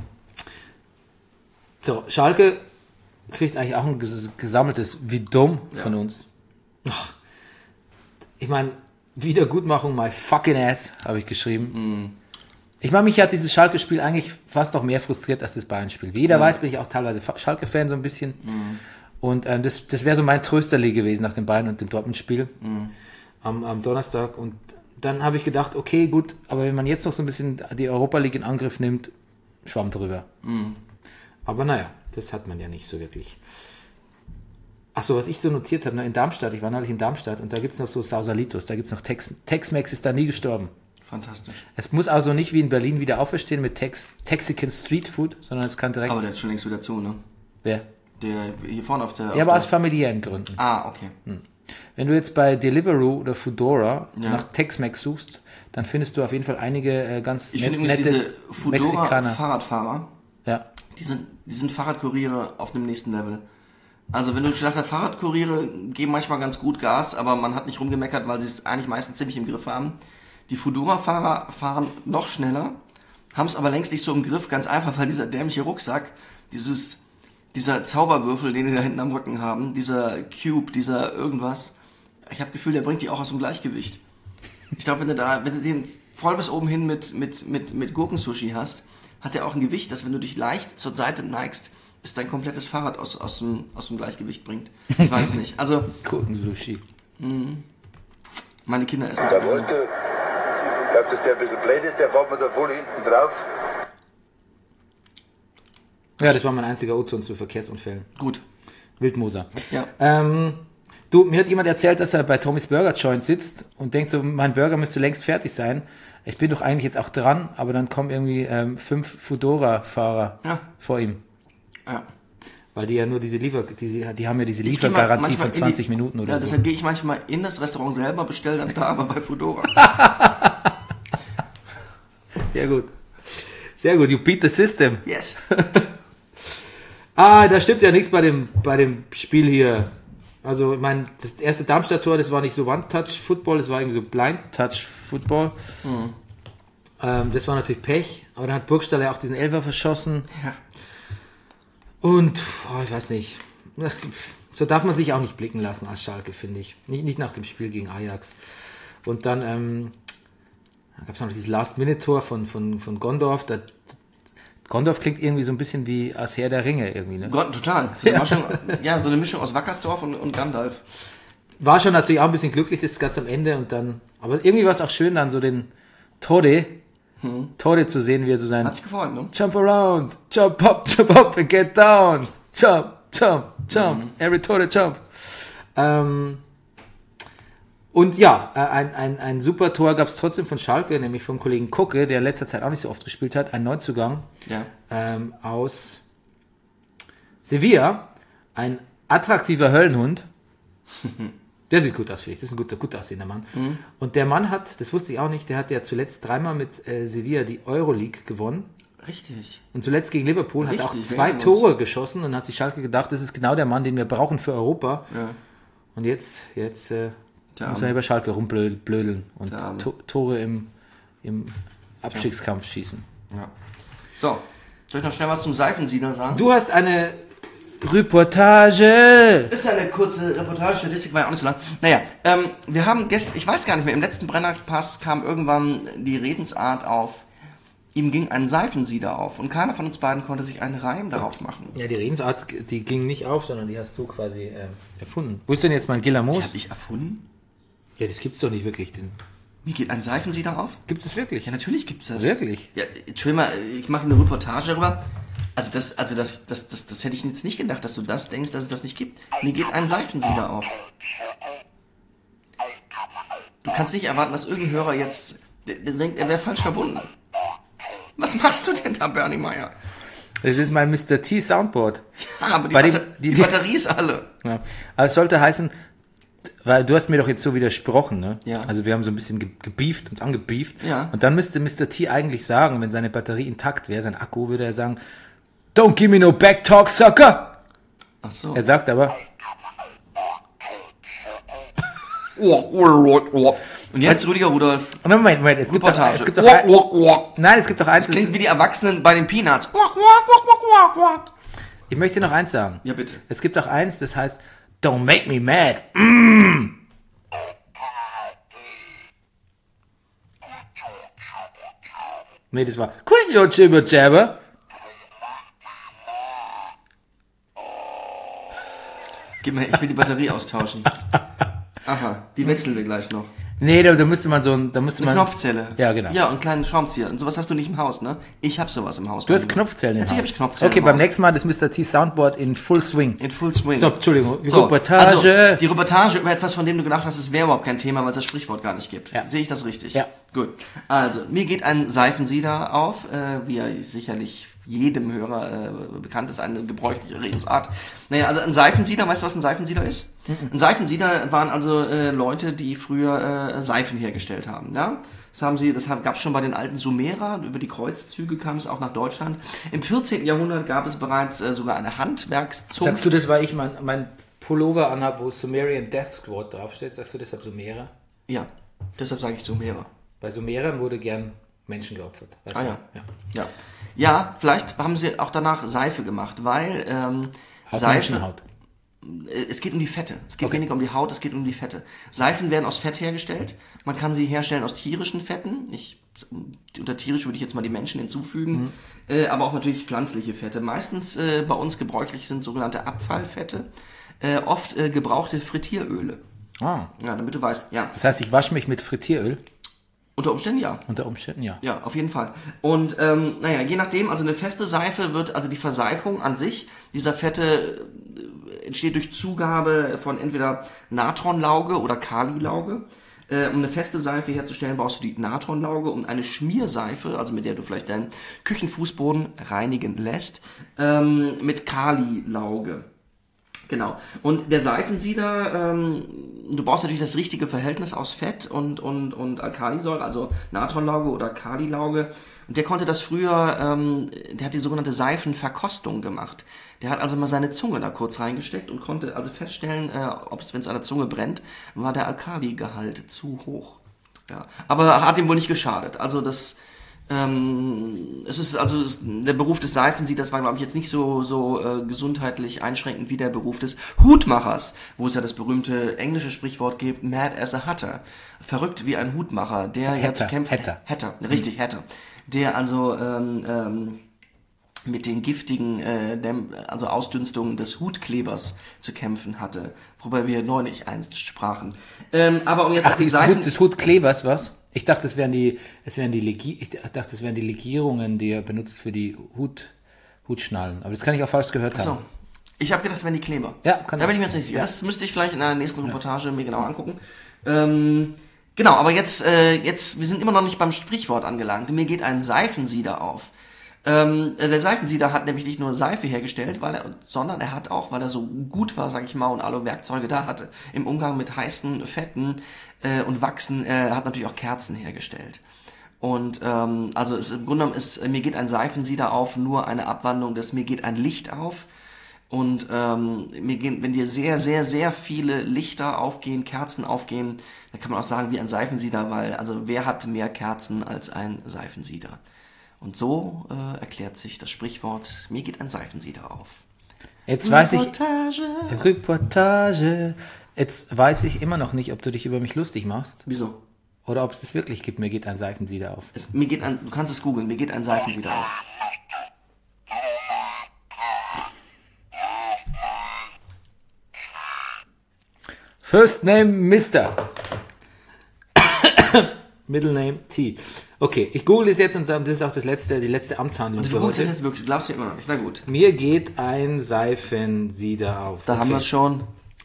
So, Schalke kriegt eigentlich auch ein gesammeltes wie dumm von uns. Ach, ich meine, Wiedergutmachung, my fucking ass, habe ich geschrieben. Ich meine, mich hat dieses Schalke-Spiel eigentlich fast noch mehr frustriert als das Bayern-Spiel. Wie jeder weiß, bin ich auch teilweise Schalke-Fan so ein bisschen. Und das wäre so mein Trösterli gewesen nach dem Bayern- und dem Dortmund-Spiel am Donnerstag. Und dann habe ich gedacht, okay, gut, aber wenn man jetzt noch so ein bisschen die Europa League in Angriff nimmt, schwamm drüber. Aber naja, das hat man ja nicht so wirklich. Achso, was ich so notiert habe, in Darmstadt, ich war neulich in Darmstadt und da gibt es noch so Sausalitos, da gibt es noch Tex-Mex ist da nie gestorben. Fantastisch. Es muss also nicht wie in Berlin wieder auferstehen mit Texican Street Food, sondern es kann direkt... Aber der ist schon längst wieder zu, ne? Wer? Der hier vorne auf der... Ja, auf aber der aus familiären Gründen. Ah, okay. Wenn du jetzt bei Deliveroo oder Foodora Ja. nach Tex-Mex suchst, dann findest du auf jeden Fall einige ganz Ich finde übrigens diese nette Foodora-Fahrradfahrer, Ja. die sind Fahrradkuriere auf dem nächsten Level. Also wenn du gesagt hast, Fahrradkuriere geben manchmal ganz gut Gas, aber man hat nicht rumgemeckert, weil sie es eigentlich meistens ziemlich im Griff haben. Die Foodora-Fahrer fahren noch schneller, haben es aber längst nicht so im Griff, ganz einfach, weil dieser dämliche Rucksack, dieser Zauberwürfel, den die da hinten am Rücken haben, dieser Cube, dieser irgendwas, Ich habe Gefühl, der bringt die auch aus dem Gleichgewicht. Ich glaube, wenn du den voll bis oben hin mit Gurkensushi hast, hat er auch ein Gewicht, dass wenn du dich leicht zur Seite neigst, es dein komplettes Fahrrad aus dem Gleichgewicht bringt. Ich weiß es nicht. Also, Gurkensushi. meine Kinder essen das Der gerne. wollte, glaubt, dass der ein bisschen blöd ist, der fährt mir da voll hinten drauf. Ja, das war mein einziger O-Ton zu Verkehrsunfällen. Gut. Wildmoser. Ja. Du, mir hat jemand erzählt, dass er bei Tommy's Burger Joint sitzt und denkt so, mein Burger müsste längst fertig sein. Ich bin doch eigentlich jetzt auch dran, aber dann kommen irgendwie 5 Foodora-Fahrer vor ihm. Ja. Weil die ja nur die haben ja diese Ich geh mal Liefergarantie manchmal von in 20 Minuten oder Ja, so. deshalb gehe ich manchmal in das Restaurant selber, bestelle dann da, aber bei Foodora. Sehr gut. Sehr gut, you beat the system. Yes. Da stimmt ja nichts bei dem Spiel hier. Also, ich meine, das erste Darmstadt-Tor, das war nicht so One-Touch-Football, das war irgendwie so Blind-Touch-Football. Das war natürlich Pech, aber dann hat Burgstaller auch diesen Elfer verschossen. Ja. Und, ich weiß nicht, so darf man sich auch nicht blicken lassen als Schalke, finde ich. Nicht nach dem Spiel gegen Ajax. Und dann gab es noch dieses Last-Minute-Tor von Gondorf. Gondorf klingt irgendwie so ein bisschen wie aus Herr der Ringe irgendwie, ne? Gott, total. So eine Mischung aus Wackersdorf und Gandalf. War schon natürlich auch ein bisschen glücklich, das ganz am Ende und dann, aber irgendwie war es auch schön, dann so den Tode zu sehen, wie er so sein Hat sich gefreut, ne? Jump around, jump up and get down, jump, every Tode jump. Und ja, ein super Tor gab es trotzdem von Schalke, nämlich vom Kollegen Kucke, der in letzter Zeit auch nicht so oft gespielt hat, ein Neuzugang aus Sevilla, ein attraktiver Höllenhund. Der sieht gut aus, finde ich. Das ist ein gut aussehender Mann. Und der Mann hat, das wusste ich auch nicht, der hat ja zuletzt 3-mal mit Sevilla die Euroleague gewonnen. Richtig. Und zuletz gegen Liverpool hat er auch Richtig, 2 Tore geschossen und hat sich Schalke gedacht, das ist genau der Mann, den wir brauchen für Europa. Ja. Und jetzt muss Arme. er über Schalke rumblödeln und Der Arme. Tore im Abstiegskampf schießen. Ja. So, soll ich noch schnell was zum Seifensieder sagen? Du hast eine Reportage. Ist ja eine kurze Reportage, Statistik war ja auch nicht so lang. Naja, wir haben gestern, ich weiß gar nicht mehr, im letzten Brennerpass kam irgendwann die Redensart auf, ihm ging ein Seifensieder auf und keiner von uns beiden konnte sich einen Reim darauf machen. Ja, die Redensart, die ging nicht auf, sondern die hast du quasi erfunden. Wo ist denn jetzt mein Gilamos? Die habe ich erfunden? Ja, das gibt's doch nicht wirklich. Mir geht ein Seifensieder auf? Gibt es wirklich? Ja, natürlich gibt's das. Wirklich? Ja, Entschuldigung mal, ich mache eine Reportage darüber. Also das hätte ich jetzt nicht gedacht, dass du das denkst, dass es das nicht gibt. Mir geht ein Seifensieder auf. Du kannst nicht erwarten, dass irgendein Hörer jetzt der denkt, er wäre falsch verbunden. Was machst du denn da, Bernie Meyer? Das ist mein Mr. T Soundboard. Ja, aber die die Batterie ist alle. Ja. Aber es sollte heißen, weil du hast mir doch jetzt so widersprochen, ne? Ja. Also wir haben so ein bisschen gebieft, uns angebieft. Ja. Und dann müsste Mr. T eigentlich sagen, wenn seine Batterie intakt wäre, sein Akku, würde er sagen, don't give me no back talk, sucker. Ach so. Er sagt aber, Und jetzt Rüdiger Rudolph. Moment, es gibt Reportage. doch nein, es gibt doch eins. Klingt wie die Erwachsenen bei den Peanuts. Ich möchte noch eins sagen. Ja, bitte. Es gibt auch eins, das heißt, don't make me mad. Nee, das war quit your jibber jabber. Gib mir, ich will die Batterie austauschen. Aha, die wechseln wir gleich noch. Nee, da müsste man Eine Knopfzelle. Ja, genau. Ja, und einen kleinen Schraubenzieher. Und sowas hast du nicht im Haus, ne? Ich hab sowas im Haus. Du hast Knopfzellen im Natürlich Haus. habe ich Knopfzellen Okay, im beim Haus. nächsten Mal das Mr. T Soundboard in Full Swing. In Full Swing. So, Entschuldigung, So, Reportage. also, die Reportage über etwas, von dem du gedacht hast, es wäre überhaupt kein Thema, weil es das Sprichwort gar nicht gibt. Ja. Sehe ich das richtig? Ja. Gut. Also, mir geht ein Seifensieder auf, wie er sicherlich jedem Hörer bekannt ist, eine gebräuchliche Redensart. Naja, also ein Seifensieder, weißt du, was ein Seifensieder ist? Ein Seifensieder waren also Leute, die früher Seifen hergestellt haben. Ja? Das gab es schon bei den alten Sumerer, über die Kreuzzüge kam es auch nach Deutschland. Im 14. Jahrhundert gab es bereits sogar eine Handwerkszunft. Sagst du das, weil ich mein Pullover anhab, wo Sumerian Death Squad draufsteht? Sagst du deshalb Sumerer? Ja, deshalb sage ich Sumerer. Bei Sumerern wurde gern Menschen geopfert. Weißt du? Ja. Ja, vielleicht haben sie auch danach Seife gemacht, weil Seife... Menschenhaut. es geht um die Fette. Es geht weniger um die Haut, es geht um die Fette. Seifen werden aus Fett hergestellt. Man kann sie herstellen aus tierischen Fetten. Unter tierisch würde ich jetzt mal die Menschen hinzufügen. Aber auch natürlich pflanzliche Fette. Meistens bei uns gebräuchlich sind sogenannte Abfallfette. Oft gebrauchte Frittieröle. Ah. Ja, damit du weißt, ja. Das heißt, ich wasche mich mit Frittieröl? Unter Umständen ja. Unter Umständen ja. Ja, auf jeden Fall. Und je nachdem, also eine feste Seife wird, also die Verseifung an sich dieser Fette entsteht durch Zugabe von entweder Natronlauge oder Kalilauge. Um eine feste Seife herzustellen, brauchst du die Natronlauge und eine Schmierseife, also mit der du vielleicht deinen Küchenfußboden reinigen lässt, mit Kalilauge. Genau. Und der Seifensieder, du brauchst natürlich das richtige Verhältnis aus Fett und Alkalisäure, also Natronlauge oder Kalilauge. Und der konnte das früher, der hat die sogenannte Seifenverkostung gemacht. Der hat also mal seine Zunge da kurz reingesteckt und konnte also feststellen, wenn es an der Zunge brennt, war der Alkaligehalt zu hoch. Ja. Aber hat ihm wohl nicht geschadet. Also das... der Beruf des Seifensieders war, glaube ich, jetzt nicht so gesundheitlich einschränkend wie der Beruf des Hutmachers, wo es ja das berühmte englische Sprichwort gibt, mad as a hatter, verrückt wie ein Hutmacher, der ja zu kämpfen... Hatter, richtig, Hatter. Der also mit den giftigen Ausdünstungen des Hutklebers zu kämpfen hatte, worüber wir neulich einst sprachen. Aber um jetzt auf die Seifen... des Hutklebers, was? Ich dachte, es wären die Legierungen, die er benutzt für die Hutschnallen. Aber das kann ich auch falsch gehört haben. So. Ich habe gedacht, es wären die Kleber. Ja, da bin ich mir jetzt nicht sicher. Ja. Das müsste ich vielleicht in einer nächsten Reportage mir genau angucken. Genau, aber jetzt, wir sind immer noch nicht beim Sprichwort angelangt. Mir geht ein Seifensieder auf. Der Seifensieder hat nämlich nicht nur Seife hergestellt, sondern er hat auch, weil er so gut war, sag ich mal, und alle Werkzeuge da hatte, im Umgang mit heißen Fetten und Wachsen, er hat natürlich auch Kerzen hergestellt. Und im Grunde genommen ist mir geht ein Seifensieder auf nur eine Abwandlung des mir geht ein Licht auf. Und wenn dir sehr, sehr, sehr viele Lichter aufgehen, Kerzen aufgehen, dann kann man auch sagen wie ein Seifensieder, weil also wer hat mehr Kerzen als ein Seifensieder? Und so erklärt sich das Sprichwort, mir geht ein Seifensieder auf. Jetzt weiß Reportage. Jetzt weiß ich immer noch nicht, ob du dich über mich lustig machst. Wieso? Oder ob es das wirklich gibt, mir geht ein Seifensieder auf. Du kannst es googeln, mir geht ein Seifensieder auf. First name Mr. Middle name T. Okay, ich google es jetzt und das ist auch die letzte Amtshandlung. Und du googelst es jetzt wirklich, du glaubst ja immer noch nicht. Na gut. Mir geht ein Seifensieder auf. Da haben wir es schon.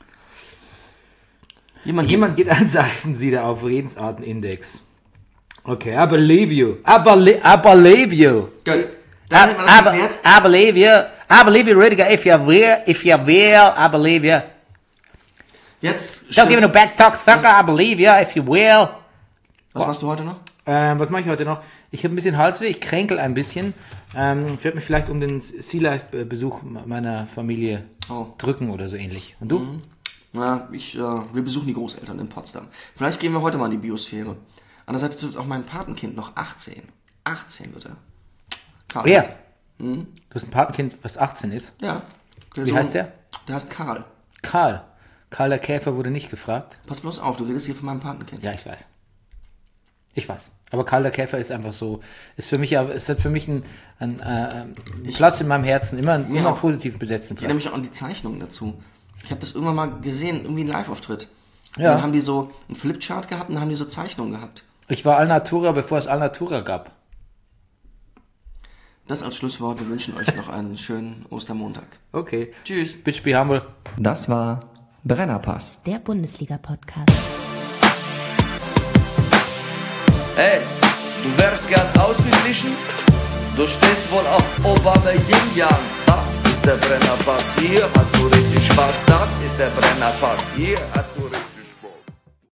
Jemand geht ein Seifensieder auf, Redensartenindex. Okay, I believe you. I believe you. Gut. Dann haben wir das geklärt. I believe you. I believe you, Rüdiger. If you will, I believe you. Jetzt Don't give no back talk, sucker. I believe you, if you will. Was machst du heute noch? Was mache ich heute noch? Ich habe ein bisschen Halsweh, ich kränkel ein bisschen. Ich werde mich vielleicht um den Sea-Life-Besuch meiner Familie drücken oder so ähnlich. Und du? Na, wir besuchen die Großeltern in Potsdam. Vielleicht gehen wir heute mal in die Biosphäre. Andererseits wird auch mein Patenkind noch 18. 18 wird er. Karl. Ja. Du hast ein Patenkind, was 18 ist? Ja. Wie heißt der? Der heißt Karl. Karl. Karl der Käfer wurde nicht gefragt. Pass bloß auf, du redest hier von meinem Patenkind. Ja, ich weiß. Aber Karl der Käfer ist einfach so, es hat für mich einen Platz in meinem Herzen, immer einen positiv besetzten Platz. Ich erinnere mich auch an die Zeichnungen dazu. Ich habe das irgendwann mal gesehen, irgendwie ein Live-Auftritt. Ja. Dann haben die so einen Flipchart gehabt und haben die so Zeichnungen gehabt. Ich war Alnatura, bevor es Alnatura gab. Das als Schlusswort. Wir wünschen euch noch einen schönen Ostermontag. Okay. Tschüss. Bitch be humble. Das war Brennerpass. Der Bundesliga-Podcast. Hey, du wärst gern ausgeglichen? Du stehst wohl auf Obama Yin Yang. Das ist der Brennerpass. Hier hast du richtig Spaß. Das ist der Brennerpass. Hier hast du